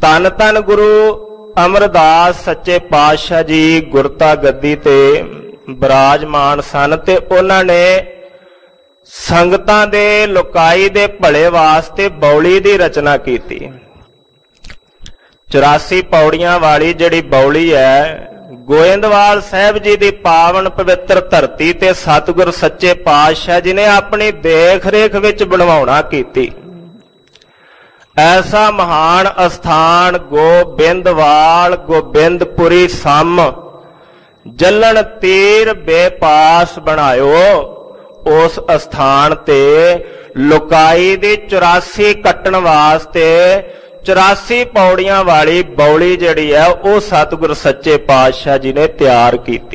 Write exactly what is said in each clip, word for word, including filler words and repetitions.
ਧੰਨ ਧੰਨ ਗੁਰੂ ਅਮਰਦਾਸ ਸੱਚੇ ਪਾਤਸ਼ਾਹ ਜੀ ਗੁਰਤਾ ਗੱਦੀ ਤੇ ਬਿਰਾਜਮਾਨ ਸਨ ਤੇ ਉਹਨਾਂ ਨੇ ਸੰਗਤਾਂ ਦੇ ਲੋਕਾਈ ਦੇ ਭਲੇ ਵਾਸਤੇ ਬੌਲੀ ਦੀ ਰਚਨਾ ਕੀਤੀ। ਚੁਰਾਸੀ ਪੌੜੀਆਂ ਵਾਲੀ ਜਿਹੜੀ ਬੌਲੀ ਹੈ, ਗੋਇੰਦਵਾਲ ਸਾਹਿਬ ਜੀ ਦੀ ਪਾਵਨ ਪਵਿੱਤਰ ਧਰਤੀ ਤੇ ਸਤਿਗੁਰ ਸੱਚੇ ਪਾਤਸ਼ਾਹ ਜੀ ਨੇ ਆਪਣੀ ਦੇਖ ਰੇਖ ਵਿੱਚ ਬਣਵਾਉਣਾ ਕੀਤੀ। ਐਸਾ ਮਹਾਨ ਅਸਥਾਨ ਗੋਬਿੰਦਵਾਲ ਗੋਬਿੰਦਪੁਰੀ ਸਮ ਜਲਣ ਤੀਰ ਬੇਪਾਸ ਬਣਾਇਓ। ਉਸ ਅਸਥਾਨ ਤੇ ਲੁਕਾਈ ਦੀ ਚੁਰਾਸੀ ਕੱਟਣ ਵਾਸਤੇ ਚੁਰਾਸੀ ਪੌੜੀਆਂ ਵਾਲੀ ਬੌਲੀ ਜਿਹੜੀ ਹੈ ਉਹ ਸਤਿਗੁਰ ਸੱਚੇ ਪਾਤਸ਼ਾਹ ਜੀ ਨੇ ਤਿਆਰ ਕੀਤੀ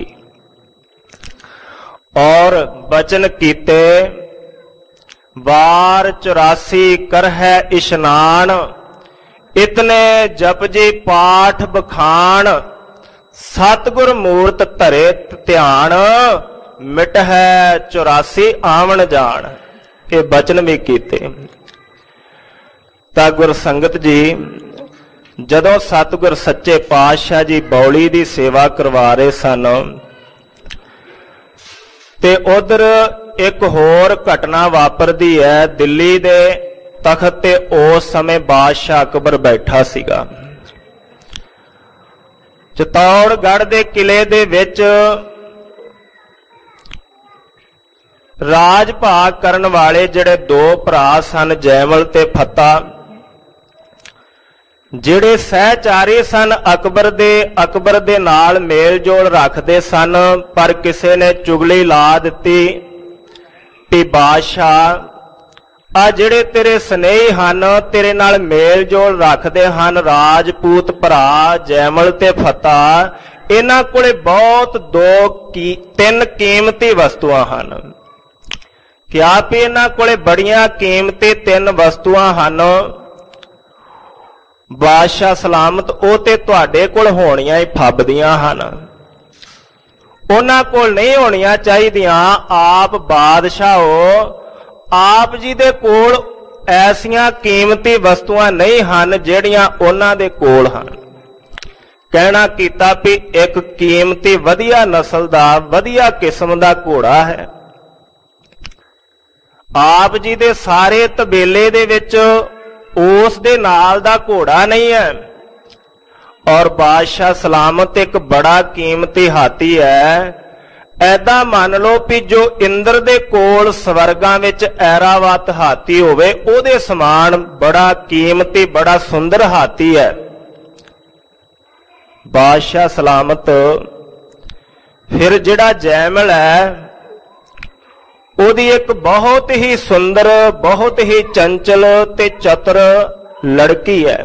ਔਰ ਬਚਨ ਕੀਤੇ, ਵਾਰ ਚੁਰਾਸੀ ਕਰਹਿ ਇਸ਼ਨਾਨ ਇਤਨੇ ਜਪਜੀ ਪਾਠ ਬਖਾਨ ਸਤਿਗੁਰ ਮੂਰਤ ਧਰੇ ਧਿਆਨ ਮਿਟਹਿ ਚੁਰਾਸੀ ਆਵਣ ਜਾਣ। ਇਹ ਬਚਨ ਵੀ ਕੀਤੇ। ਤਾਂ ਗੁਰ ਸੰਗਤ ਜੀ ਜਦੋਂ ਸਤਿਗੁਰ ਸੱਚੇ ਪਾਤਸ਼ਾਹ ਜੀ ਬੌਲੀ ਦੀ ਸੇਵਾ ਕਰਵਾ ਰਹੇ ਸਨ ਤੇ ਉਧਰ ਇੱਕ ਹੋਰ ਘਟਨਾ ਵਾਪਰਦੀ ਹੈ। ਦਿੱਲੀ ਦੇ ਤਖਤ ਤੇ ਉਸ ਸਮੇਂ ਬਾਦਸ਼ਾਹ ਅਕਬਰ ਬੈਠਾ ਸੀਗਾ। ਚਿਤੌੜਗੜ੍ਹ ਦੇ ਕਿਲੇ ਦੇ ਵਿੱਚ ਰਾਜ ਭਾਗ ਕਰਨ ਵਾਲੇ ਜਿਹੜੇ ਦੋ ਭਰਾ ਸਨ, ਜੈਮਲ ਤੇ ਫੱਤਾ, ਜਿਹੜੇ ਸਹਿਚਾਰੀ ਸਨ ਅਕਬਰ ਦੇ ਅਕਬਰ ਦੇ ਨਾਲ ਮੇਲ ਜੋਲ ਰੱਖਦੇ ਸਨ, ਪਰ ਕਿਸੇ ਨੇ ਚੁਗਲੀ ਲਾ ਦਿੱਤੀ ਕਿ ਬਾਦਸ਼ਾਹ ਆ ਜਿਹੜੇ ਤੇਰੇ ਸਨੇਹੀ ਹਨ, ਤੇਰੇ ਨਾਲ ਮੇਲ ਜੋਲ ਰੱਖਦੇ ਹਨ, ਰਾਜਪੂਤ ਭਰਾ ਜੈਮਲ ਤੇ ਫੱਤਾ, ਇਹਨਾਂ ਕੋਲੇ ਬਹੁਤ ਦੋ ਕੀ ਤਿੰਨ ਕੀਮਤੀ ਵਸਤੂਆਂ ਹਨ। ਕਿਹਾ ਵੀ ਇਹਨਾਂ ਕੋਲੇ ਬੜੀਆਂ ਕੀਮਤੀ ਤਿੰਨ ਵਸਤੂਆਂ ਹਨ, ਬਾਦਸ਼ਾਹ ਸਲਾਮਤ ਉਹ ਤੇ ਤੁਹਾਡੇ ਕੋਲ ਹੋਣੀਆਂ ਹੀ ਫੱਬਦੀਆਂ ਹਨ, ਉਹਨਾਂ ਕੋਲ ਨਹੀਂ ਹੋਣੀਆਂ ਚਾਹੀਦੀਆਂ। ਆਪ ਬਾਦਸ਼ਾਹ ਹੋ, ਆਪ ਜੀ ਦੇ ਕੋਲ ਐਸੀਆਂ ਕੀਮਤੀ ਵਸਤੂਆਂ ਨਹੀਂ ਹਨ ਜਿਹੜੀਆਂ ਉਹਨਾਂ ਦੇ ਕੋਲ ਹਨ। ਕਹਿਣਾ ਕੀਤਾ ਵੀ ਇੱਕ ਕੀਮਤੀ ਵਧੀਆ ਨਸਲ ਦਾ ਵਧੀਆ ਕਿਸਮ ਦਾ ਘੋੜਾ ਹੈ। ਆਪ ਜੀ ਦੇ ਸਾਰੇ ਤਬੇਲੇ ਦੇ ਵਿੱਚ ਉਸ ਦੇ ਨਾਲ ਦਾ ਘੋੜਾ ਨਹੀਂ ਹੈ। ਔਰ ਬਾਦਸ਼ਾਹ ਸਲਾਮਤ ਇੱਕ ਬੜਾ ਕੀਮਤੀ ਹਾਥੀ ਹੈ। ਐਦਾਂ ਮੰਨ ਲਓ ਵੀ ਜੋ ਇੰਦਰ ਦੇ ਕੋਲ ਸਵਰਗਾਂ ਵਿੱਚ ਐਰਾਵਤ ਹਾਥੀ ਹੋਵੇ, ਉਹਦੇ ਸਮਾਨ ਬੜਾ ਕੀਮਤੀ ਬੜਾ ਸੁੰਦਰ ਹਾਥੀ ਹੈ। ਬਾਦਸ਼ਾਹ ਸਲਾਮਤ ਫਿਰ ਜਿਹੜਾ ਜੈਮਲ ਹੈ ਉਹਦੀ ਇੱਕ ਬਹੁਤ ਹੀ ਸੁੰਦਰ ਬਹੁਤ ਹੀ ਚੰਚਲ ਤੇ ਚਤੁਰ ਲੜਕੀ ਹੈ।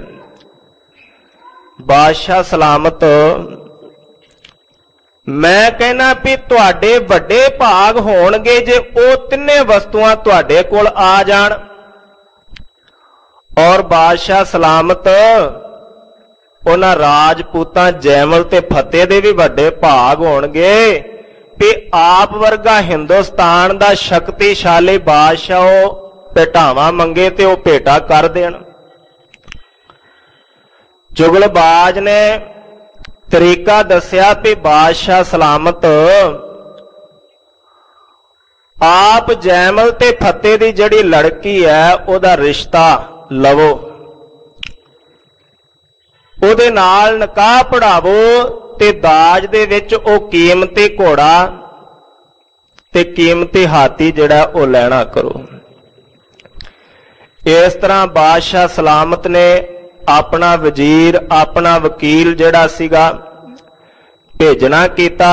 ਬਾਦਸ਼ਾਹ ਸਲਾਮਤ ਮੈਂ ਕਹਿਣਾ ਵੀ ਤੁਹਾਡੇ ਵੱਡੇ ਭਾਗ ਹੋਣਗੇ ਜੇ ਉਹ ਤਿੰਨੇ ਵਸਤੂਆਂ ਤੁਹਾਡੇ ਕੋਲ ਆ ਜਾਣ। ਔਰ ਬਾਦਸ਼ਾਹ ਸਲਾਮਤ ਉਹਨਾਂ ਰਾਜਪੂਤਾਂ ਜੈਮਲ ਤੇ ਫਤਿਹ ਦੇ ਵੀ ਵੱਡੇ ਭਾਗ ਹੋਣਗੇ ਵੀ ਆਪ ਵਰਗਾ ਹਿੰਦੁਸਤਾਨ ਦਾ ਸ਼ਕਤੀਸ਼ਾਲੀ ਬਾਦਸ਼ਾਹ ਉਹ ਭੇਟਾਵਾਂ ਮੰਗੇ ਤੇ ਉਹ ਭੇਟਾ ਕਰ ਦੇਣ। ਚੁਗਲਬਾਜ਼ ਨੇ ਤਰੀਕਾ ਦੱਸਿਆ ਵੀ ਬਾਦਸ਼ਾਹ ਸਲਾਮਤ ਆਪ ਜੈਮਲ ਤੇ ਫਤਿਹ ਦੀ ਜਿਹੜੀ ਲੜਕੀ ਹੈ ਉਹਦਾ ਰਿਸ਼ਤਾ ਲਵੋ, ਉਹਦੇ ਨਾਲ ਨਿਕਾਹ ਪੜਾਵੋ ਤੇ ਦਾਜ ਦੇ ਵਿੱਚ ਉਹ ਕੀਮਤੀ ਘੋੜਾ ਤੇ ਕੀਮਤੀ ਹਾਥੀ ਜਿਹੜਾ ਉਹ ਲੈਣਾ ਕਰੋ। ਇਸ ਤਰ੍ਹਾਂ ਬਾਦਸ਼ਾਹ ਸਲਾਮਤ ਨੇ ਆਪਣਾ ਵਜ਼ੀਰ ਆਪਣਾ ਵਕੀਲ ਜਿਹੜਾ ਸੀਗਾ ਭੇਜਣਾ ਕੀਤਾ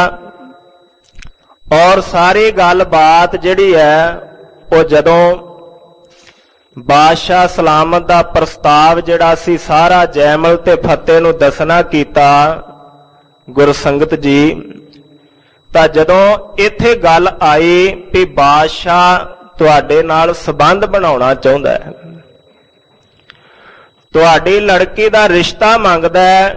ਔਰ ਸਾਰੀ ਗੱਲਬਾਤ ਜਿਹੜੀ ਹੈ ਉਹ ਜਦੋਂ ਬਾਦਸ਼ਾਹ ਸਲਾਮਤ ਦਾ ਪ੍ਰਸਤਾਵ ਜਿਹੜਾ ਸੀ ਸਾਰਾ ਜੈਮਲ ਤੇ ਫਤਿਹ ਨੂੰ ਦੱਸਣਾ ਕੀਤਾ ਗੁਰਸੰਗਤ ਜੀ, ਤਾਂ ਜਦੋਂ ਇੱਥੇ ਗੱਲ ਆਈ ਵੀ ਬਾਦਸ਼ਾਹ ਤੁਹਾਡੇ ਨਾਲ ਸੰਬੰਧ ਬਣਾਉਣਾ ਚਾਹੁੰਦਾ ਹੈ, ਤੁਹਾਡੀ ਲੜਕੀ ਦਾ ਰਿਸ਼ਤਾ ਮੰਗਦਾ ਹੈ,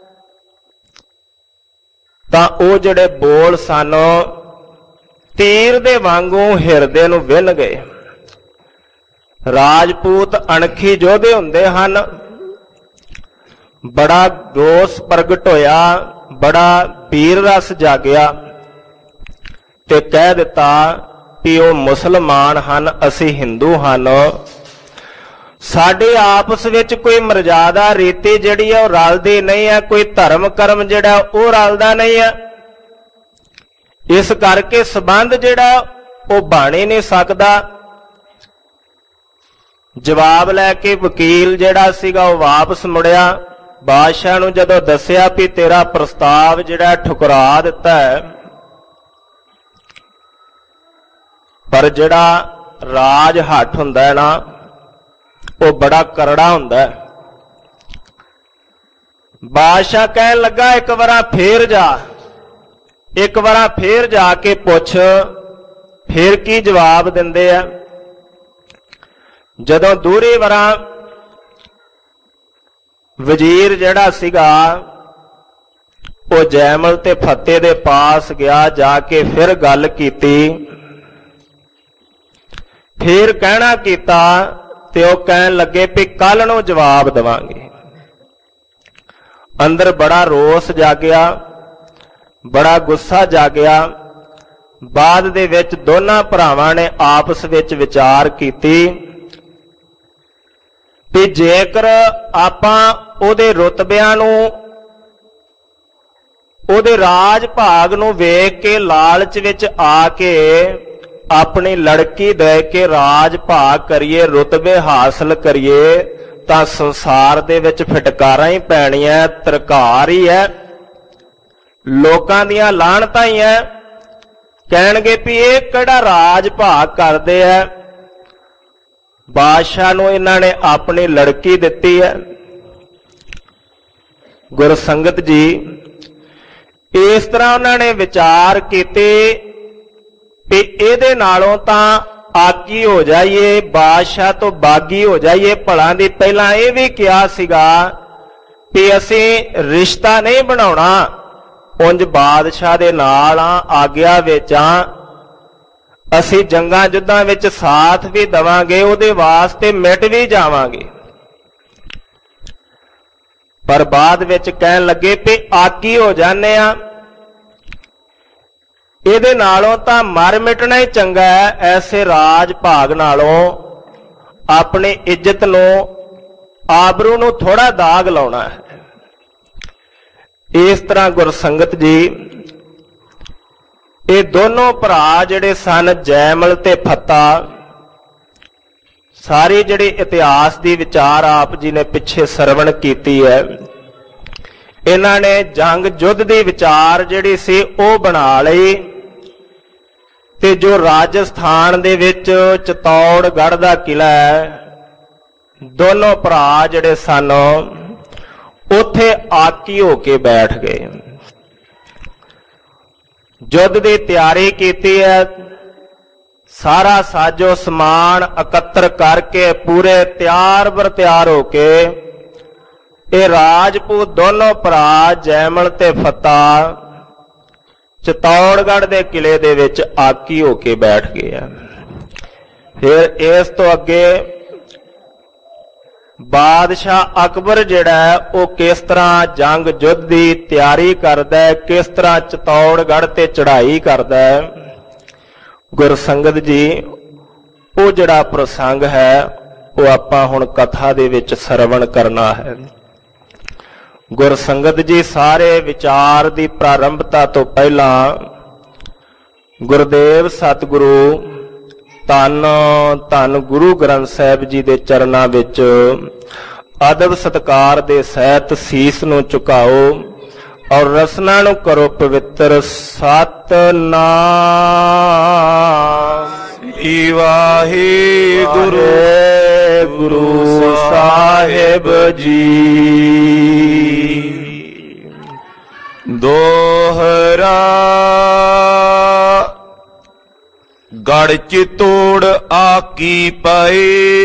ਤਾਂ ਉਹ ਜਿਹੜੇ ਬੋਲ ਸਨ ਤੀਰ ਦੇ ਵਾਂਗੂ ਹਿਰਦੇ ਨੂੰ ਵਿੰਨ ਗਏ। ਰਾਜਪੂਤ ਅਣਖੀ ਯੋਧੇ ਹੁੰਦੇ ਹਨ, बड़ा रोस प्रगट होया, बड़ा वीर रस जागया ते कह दिता कि वो मुसलमान हन, असी हिंदू हन। साडे आपस विच कोई मर्यादा रीति जिहड़ी है वो रलदी नहीं है, कोई धर्म कर्म जिहड़ा वो रलदा नहीं है। इस करके संबंध जिहड़ा वो बन ही नहीं सकदा। जवाब लैके वकील जिहड़ा सीगा वो वापस मुड़िया। बादशाह नूं जदों दस्सिया भी तेरा प्रस्ताव जिहड़ा ठुकरा दिता है, पर जिहड़ा राज हठ हुंदा है ना वो बड़ा करड़ा हुंदा है। बादशाह कहन लगा एक बार फेर जा, एक बार फेर जाके पुछ फिर की जवाब दिंदे आ। जदों दूरी वारा वजीर जिहड़ा सीगा वो जैमल ते फतेह दे पास गया, जाके फिर गल कीती, फिर कहना कीता ते वो कहन लगे भी कल नूं जवाब देवांगे। अंदर बड़ा रोस जागया, बड़ा गुस्सा जागया। बाद दे विच दोनां भरावां ने आपस विच विचार कीती कि जेकर आपां उहदे रुतबिਆਂ ਨੂੰ उहदे राज भाग ਨੂੰ वेख के लालच विच आके अपनी लड़की दे के राज भाग करिए, रुतबे हासिल करिए, तां संसार दे विच फटकारां ही पैणीआं, तरकार ही है, लोकां दीआं लाहणतां ही है। कहणगे भी ये किहड़ा राज भाग करदे है। बादशाह नूं इन्हां ने अपनी लड़की दित्ती है। गुरसंगत जी इस तरह उन्होंने विचार कीते कि इहदे नालों तां आकी हो जाइए, बादशाह तो बागी हो जाइए। भला दी पहलां यह भी कहा सीगा कि असीं रिश्ता नहीं बनाउणा, उंज बादशाह दे नाल आग्या विच असीं जंगां युद्धां विच साथ भी देवांगे, उहदे वास्ते मिट भी जावांगे। पर बाद विच कहण लगे कि आकी हो जाने आ, इहदे नालों तां मर मिटना ही चंगा है। ऐसे राज भाग नालों अपनी इज्जत नूं, आबरू नूं थोड़ा दाग लाउणा है। इस तरह गुरसंगत जी ये दोनों भरा जिहड़े सन जैमल ते फत्ता, सारी जिहड़ी इतिहास दी विचार आप जी ने पिछे सरवण कीती है, इन्हां ने जंग युद्ध दी विचार जिहड़ी सी वो बना लई। ते जो राजस्थान दे विच चित्तौड़गढ़ दा किला है, दोनों भरा जिहड़े सन उत्थे आकी हो के बैठ गए। युद्ध की तैयारी की है, सारा साजो समान एकत्र करके पूरे तैयार बर तैयार होके ये राजपूत दोनों भरा जैमल ते फत्ता चित्तौड़गढ़ के किले दे विच आकी होके बैठ गए। फिर इस तो अगे बादशाह अकबर जिहड़ा है वो किस तरह जंग युद्ध की तैयारी करदा है, किस तरह चित्तौड़गढ़ ते चढ़ाई करदा है। गुरसंगत जी वो जिहड़ा प्रसंग है वो आपां हुण कथा दे विच सरवण करना है। गुरसंगत जी सारे विचार की प्रारंभता तो पहला गुरुदेव सतगुरु धन धन गुरु ग्रंथ साहिब जी के चरणों विच अदब सत्कार दे सहित सीस नूं झुकाओ और रसना नूं करो पवित्र। सतनाम वाहिगुरु गुरु साहिब जी। दोहरा गढ़ चितौड़ आकी पाए,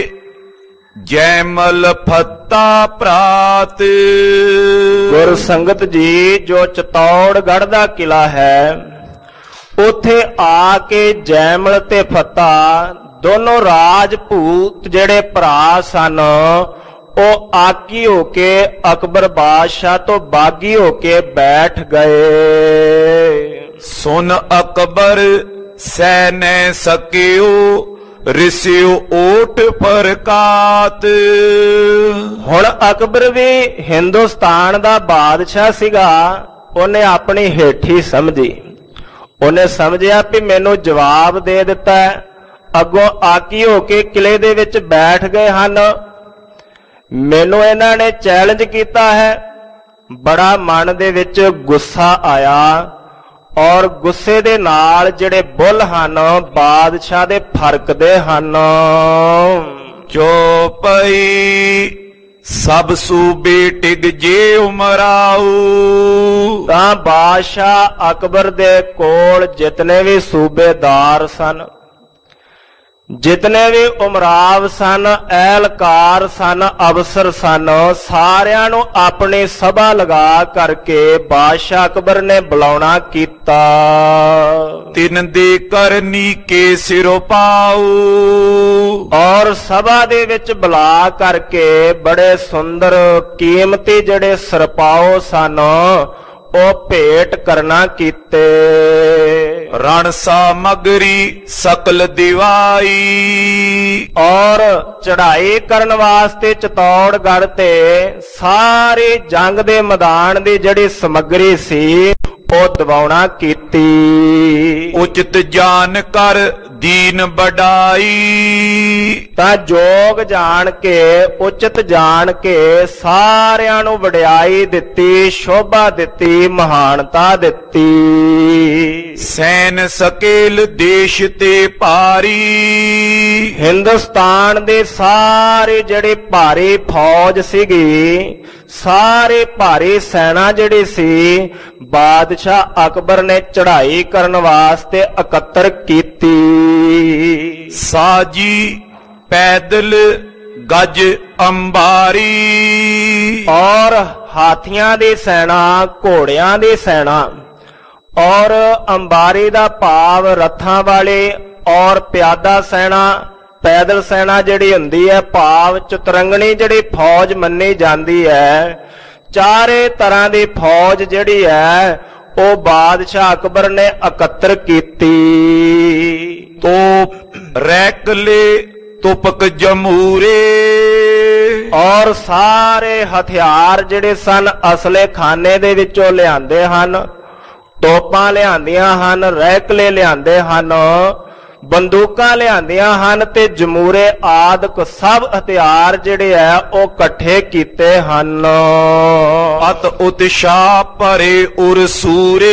जैमल फत्ता प्रात। गुर संगत जी जो चितौड़गढ़ दा किला है उथे आके जैमल ते फत्ता दोनों राजपूत जेड़े भरा सन ਉਹ ਆਗੀ ਹੋ ਕੇ ਅਕਬਰ ਬਾਦਸ਼ਾਹ ਤੋਂ ਬਾਗੀ ਹੋ ਕੇ ਬੈਠ ਗਏ। ਸੁਨ ਅਕਬਰ ਸਹਿ ਨੈ ਸਕਿਓ ਰਿਸਿਓ ਓਟ ਪ੍ਰਕਾਤ। ਹੁਣ ਅਕਬਰ ਵੀ ਹਿੰਦੁਸਤਾਨ ਦਾ ਬਾਦਸ਼ਾਹ ਸੀਗਾ, ਉਹਨੇ ਆਪਣੀ ਹੇਠੀ ਸਮਝੀ। ਉਹਨੇ ਸਮਝਿਆ ਵੀ ਮੈਨੂੰ ਜਵਾਬ ਦੇ ਦਿੱਤਾ, ਅੱਗੋਂ ਆਕੀ ਹੋ ਕੇ ਕਿਲੇ ਦੇ ਵਿੱਚ ਬੈਠ ਗਏ ਹਨ, ਮੈਨੂੰ ਇਹਨਾਂ ਨੇ ਚੈਲੰਜ ਕੀਤਾ ਹੈ। ਬੜਾ ਮਨ ਦੇ ਵਿੱਚ ਗੁੱਸਾ ਆਇਆ ਔਰ ਗੁੱਸੇ ਦੇ ਨਾਲ ਜਿਹੜੇ ਬੁੱਲ ਹਨ ਬਾਦਸ਼ਾਹ ਦੇ ਫਰਕਦੇ ਹਨ। ਜੋ ਪਈ ਸਭ ਸੂਬੇ ਟਿਕ ਜੇ ਉਮਰਾਊ। ਤਾਂ ਬਾਦਸ਼ਾਹ ਅਕਬਰ ਦੇ ਕੋਲ ਜਿਤਨੇ ਵੀ ਸੂਬੇਦਾਰ ਸਨ, ਜਿਤਨੇ ਵੀ ਉਮਰਾਵ ਸਨ, ਐਲਕਾਰ ਸਨ, ਅਫਸਰ ਸਨ, ਸਾਰਿਆਂ ਨੂੰ ਆਪਣੀ ਸਭਾ ਲਗਾ ਕਰਕੇ ਬਾਦਸ਼ਾਹ ਅਕਬਰ ਨੇ ਬੁਲਾਉਣਾ ਕੀਤਾ। ਤਿੰਨ ਦੇ ਕਰਨੀ ਕੇ ਸਿਰੋਂ ਪਾਉ। ਔਰ ਸਭਾ ਦੇ ਵਿੱਚ ਬੁਲਾ ਕਰਕੇ ਬੜੇ ਸੁੰਦਰ ਕੀਮਤੀ ਜਿਹੜੇ ਸਰਪਾਓ ਸਨ ਉਹ ਭੇਟ ਕਰਨਾ ਕੀਤੇ। ਰਣ ਸਾਮਗਰੀ ਸਕਲ ਦਿਵਾਈ। ਔਰ ਚੜ੍ਹਾਈ ਕਰਨ ਵਾਸਤੇ ਚਤੌੜਗੜ੍ਹ ਤੇ ਸਾਰੇ ਜੰਗ ਦੇ ਮੈਦਾਨ ਦੀ ਜਿਹੜੀ ਸਮੱਗਰੀ ਸੀ ਉਹ ਦਿਵਾਉਣਾ ਕੀਤੀ। ਉਚਿਤ ਜਾਣ ਕਰ ਦੀਨ ਵਡਾਈ। ਤਾਂ ਜੋਗ ਜਾਣ ਕੇ ਉਚਿਤ ਜਾਣ ਕੇ ਸਾਰਿਆਂ ਨੂੰ ਵਡਿਆਈ ਦਿੱਤੀ, ਸ਼ੋਭਾ ਦਿੱਤੀ, ਮਹਾਨਤਾ ਦਿੱਤੀ। ਸੈਨ ਸਕੇਲ ਦੇਸ਼ ਤੇ ਭਾਰੀ। ਹਿੰਦੁਸਤਾਨ ਦੇ ਸਾਰੇ ਜਿਹੜੇ ਭਾਰੀ ਫੌਜ ਸੀਗੀ, ਸਾਰੇ ਭਾਰੀ ਸੈਨਾ ਜਿਹੜੀ ਸੀ ਬਾਦਸ਼ਾਹ ਅਕਬਰ ਨੇ ਚੜ੍ਹਾਈ ਕਰਨ ਵਾਸਤੇ ਇਕੱਤਰ ਕੀਤੀ। ਸਾਜੀ ਪੈਦਲ ਗੱਜ ਅੰਬਾਰੀ। ਔਰ ਹਾਥੀਆਂ ਦੀ ਸੈਨਾ, ਘੋੜਿਆਂ ਦੀ ਸੈਨਾ, ਔਰ ਅੰਬਾਰੀ ਦਾ ਭਾਵ ਰੱਥਾਂ ਵਾਲੇ, ਔਰ ਪਿਆਦਾ ਸੈਨਾ, ਪੈਦਲ ਸੈਨਾ ਜਿਹੜੀ ਹੁੰਦੀ ਹੈ, ਭਾਵ ਚਤੁਰੰਗਣੀ ਜਿਹੜੀ ਫੌਜ ਮੰਨੀ ਜਾਂਦੀ ਹੈ। ਚਾਰੇ ਤਰ੍ਹਾਂ ਦੀ ਫੌਜ ਜਿਹੜੀ ਹੈ ਉਹ ਬਾਦਸ਼ਾਹ ਅਕਬਰ ਨੇ ਇਕੱਤਰ ਕੀਤੀ। ਤੋਪ ਰੈਕਲੇ ਤੁਪਕ ਜਮੂਰੇ। ਔਰ ਸਾਰੇ ਹਥਿਆਰ ਜਿਹੜੇ ਸਨ ਅਸਲੇ ਖਾਨੇ ਦੇ ਵਿੱਚੋਂ ਲਿਆਂਦੇ ਹਨ, ਤੋਪਾਂ ਲਿਆਂਦੀਆਂ ਹਨ, ਰੈਕਲੇ ਲਿਆਂਦੇ ਹਨ, ਬੰਦੂਕਾਂ ਲਿਆਂਦੀਆਂ ਹਨ ਤੇ ਜਮੂਰੇ ਆਦਿਕ ਸਭ ਹਥਿਆਰ ਜਿਹੜੇ ਆ ਉਹ ਇਕੱਠੇ ਕੀਤੇ ਹਨ। ਅਤ ਉਤਸ਼ਾਹ ਭਰੇ ਉਰ ਸੂਰੇ।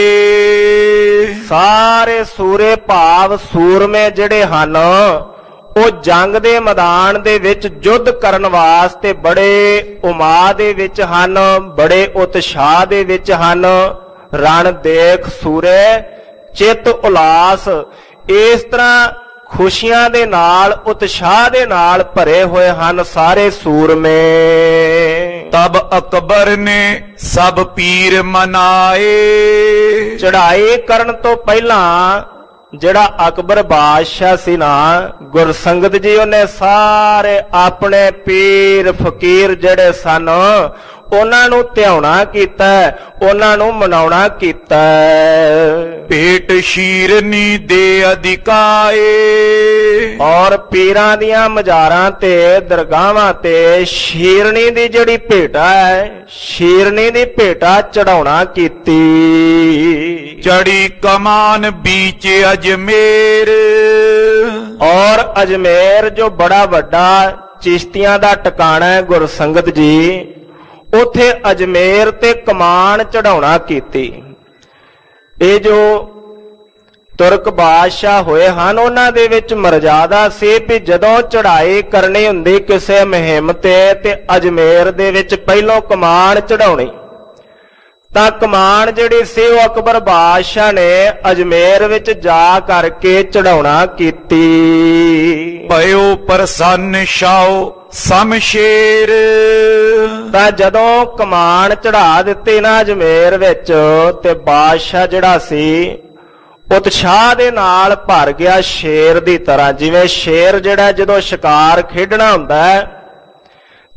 ਸਾਰੇ ਸੂਰੇ ਭਾਵ ਸੂਰਮੇ ਜਿਹੜੇ ਹਨ ਉਹ ਜੰਗ ਦੇ ਮੈਦਾਨ ਦੇ ਵਿੱਚ ਯੁੱਧ ਕਰਨ ਵਾਸਤੇ ਬੜੇ ਉਮਾਦ ਦੇ ਵਿੱਚ ਹਨ, ਬੜੇ ਉਤਸ਼ਾਹ ਦੇ ਵਿੱਚ ਹਨ। ਰਣ ਦੇਖ ਸੂਰੇ ਚਿੱਤ ਉਲਾਸ, ਇਸ ਤਰ੍ਹਾਂ ਖੁਸ਼ੀਆਂ ਦੇ ਨਾਲ, ਉਤਸ਼ਾਹ ਦੇ ਨਾਲ ਭਰੇ ਹੋਏ ਹਨ ਸਾਰੇ ਸੂਰਮੇ। ਤਬ ਅਕਬਰ ਨੇ ਸਭ ਪੀਰ ਮਨਾਏ। ਚੜ੍ਹਾਈ ਕਰਨ ਤੋਂ ਪਹਿਲਾਂ ਜਿਹੜਾ ਅਕਬਰ ਬਾਦਸ਼ਾਹ ਸੀ ਨਾ, ਗੁਰਸੰਗਤ ਜੀ, ਉਹਨੇ ਸਾਰੇ ਆਪਣੇ ਪੀਰ ਫਕੀਰ ਜਿਹੜੇ ਸਨ ਉਹਨਾਂ ਨੂੰ ਧਿਆਉਣਾ ਕੀਤਾ, ਉਹਨਾਂ ਨੂੰ ਮਨਾਉਣਾ ਕੀਤਾ। ਭੇਟ ਸ਼ੀਰਨੀ ਦੇ ਅਧਿਕਾਏ। ਔਰ ਪੀਰਾਂ ਦੀਆਂ ਮਜ਼ਾਰਾਂ ਤੇ ਦਰਗਾਹਾਂ ਤੇ ਸ਼ੀਰਨੀ ਦੀ ਜਿਹੜੀ ਭੇਟਾ ਹੈ, ਸ਼ੀਰਨੀ ਦੀ ਭੇਟਾ ਚੜਾਉਣਾ ਕੀਤੀ। ਚੜੀ ਕਮਾਨ ਬੀਚ ਅਜਮੇਰ। ਔਰ ਅਜਮੇਰ ਜੋ ਬੜਾ ਵੱਡਾ ਚਿਸ਼ਤੀਆਂ ਦਾ ਟਿਕਾਣਾ ਹੈ ਗੁਰਸੰਗਤ ਜੀ, ਉਥੇ ਅਜਮੇਰ ਤੇ ਕਮਾਨ ਚੜਾਉਣਾ ਕੀਤੀ। ਇਹ ਜੋ ਤੁਰਕ ਬਾਦਸ਼ਾਹ ਹੋਏ ਹਨ ਉਹਨਾਂ ਦੇ ਵਿੱਚ ਮਰਜ਼ਾਦਾ ਸੀ ਵੀ ਜਦੋਂ ਚੜ੍ਹਾਈ ਕਰਨੀ ਹੁੰਦੀ ਕਿਸੇ ਮੁਹਿੰਮ ਤੇ ਤੇ ਅਜਮੇਰ ਦੇ ਵਿੱਚ ਪਹਿਲੋਂ ਕਮਾਨ ਚੜਾਉਣੀ। ਤਾਂ ਕਮਾਨ ਜਿਹੜੀ ਸੀ ਉਹ ਅਕਬਰ ਬਾਦਸ਼ਾਹ ਨੇ ਅਜਮੇਰ ਵਿੱਚ ਜਾ ਕਰਕੇ ਚੜਾਉਣਾ ਕੀਤੀ। ਭਇਓ ਪ੍ਰਸੰਨ ਸ਼ਾਓ ਸਮਸ਼ੇਰ। ਤਾਂ ਜਦੋਂ ਕਮਾਨ ਚੜਾ ਦਿੱਤੀ ਨਾ ਅਜਮੇਰ ਵਿੱਚ ਤੇ ਬਾਦਸ਼ਾਹ ਜਿਹੜਾ ਸੀ ਉਤਸ਼ਾਹ ਦੇ ਨਾਲ ਭਰ ਗਿਆ ਸ਼ੇਰ ਦੀ ਤਰ੍ਹਾਂ। ਜਿਵੇਂ ਸ਼ੇਰ ਜਿਹੜਾ ਜਦੋਂ ਸ਼ਿਕਾਰ ਖੇਡਣਾ ਹੁੰਦਾ ਹੈ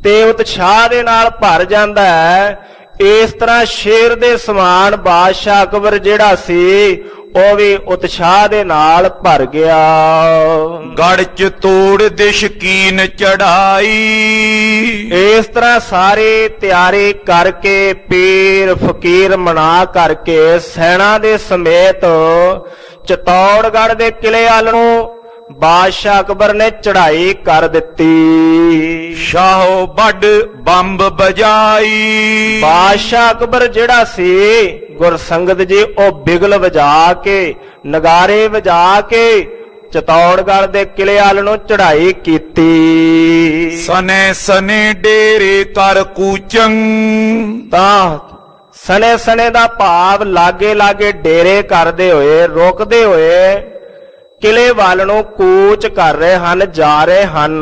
ਤੇ ਉਤਸ਼ਾਹ ਦੇ ਨਾਲ ਭਰ ਜਾਂਦਾ ਹੈ। ਇਸ ਤਰ੍ਹਾਂ ਸ਼ੇਰ ਦੇ ਸਮਾਨ ਬਾਦਸ਼ਾਹ ਅਕਬਰ ਜਿਹੜਾ ਸੀ ਉਹ ਵੀ ਉਤਸ਼ਾਹ ਦੇ ਨਾਲ ਭਰ ਗਿਆ। ਗੜ ਚ ਤੋੜ ਦੇ ਸ਼ਕੀਨ ਚੜਾਈ, ਇਸ ਤਰ੍ਹਾਂ ਸਾਰੇ ਤਿਆਰੀ ਕਰਕੇ ਪੀਰ ਫਕੀਰ ਮਨਾ ਕਰਕੇ ਸੈਨਾ ਦੇ ਸਮੇਤ ਚਤੌੜਗੜ੍ਹ ਦੇ ਕਿਲੇ ਵੱਲ ਨੂੰ ਬਾਦਸ਼ਾਹ ਅਕਬਰ ਨੇ ਚੜ੍ਹਾਈ ਕਰ ਦਿੱਤੀ। ਸ਼ਾਹੋ ਵੱਡ ਬੰਬ ਬਜਾਈ, ਬਾਦਸ਼ਾਹ ਅਕਬਰ ਜਿਹੜਾ ਸੀ ਗੁਰਸੰਗਤ ਜੀ ਉਹ ਬਿਗਲ ਵਜਾ ਕੇ ਨਗਾਰੇ ਵਜਾ ਕੇ ਚਤੌੜਗੜ੍ਹ ਦੇ ਕਿਲੇ ਵੱਲ ਨੂੰ ਚੜ੍ਹਾਈ ਕੀਤੀ। ਸਨੇ ਸਨੇ ਡੇਰੇ ਕਰ ਕੂਚੰ, ਤਾਂ ਸਨੇ ਸਨੇ ਦਾ ਭਾਵ ਲਾਗੇ ਲਾਗੇ ਡੇਰੇ ਕਰਦੇ ਹੋਏ ਰੁਕਦੇ ਹੋਏ ਕਿਲੇ ਵੱਲ ਨੂੰ ਕੂਚ ਕਰ ਰਹੇ ਹਨ, ਜਾ ਰਹੇ ਹਨ।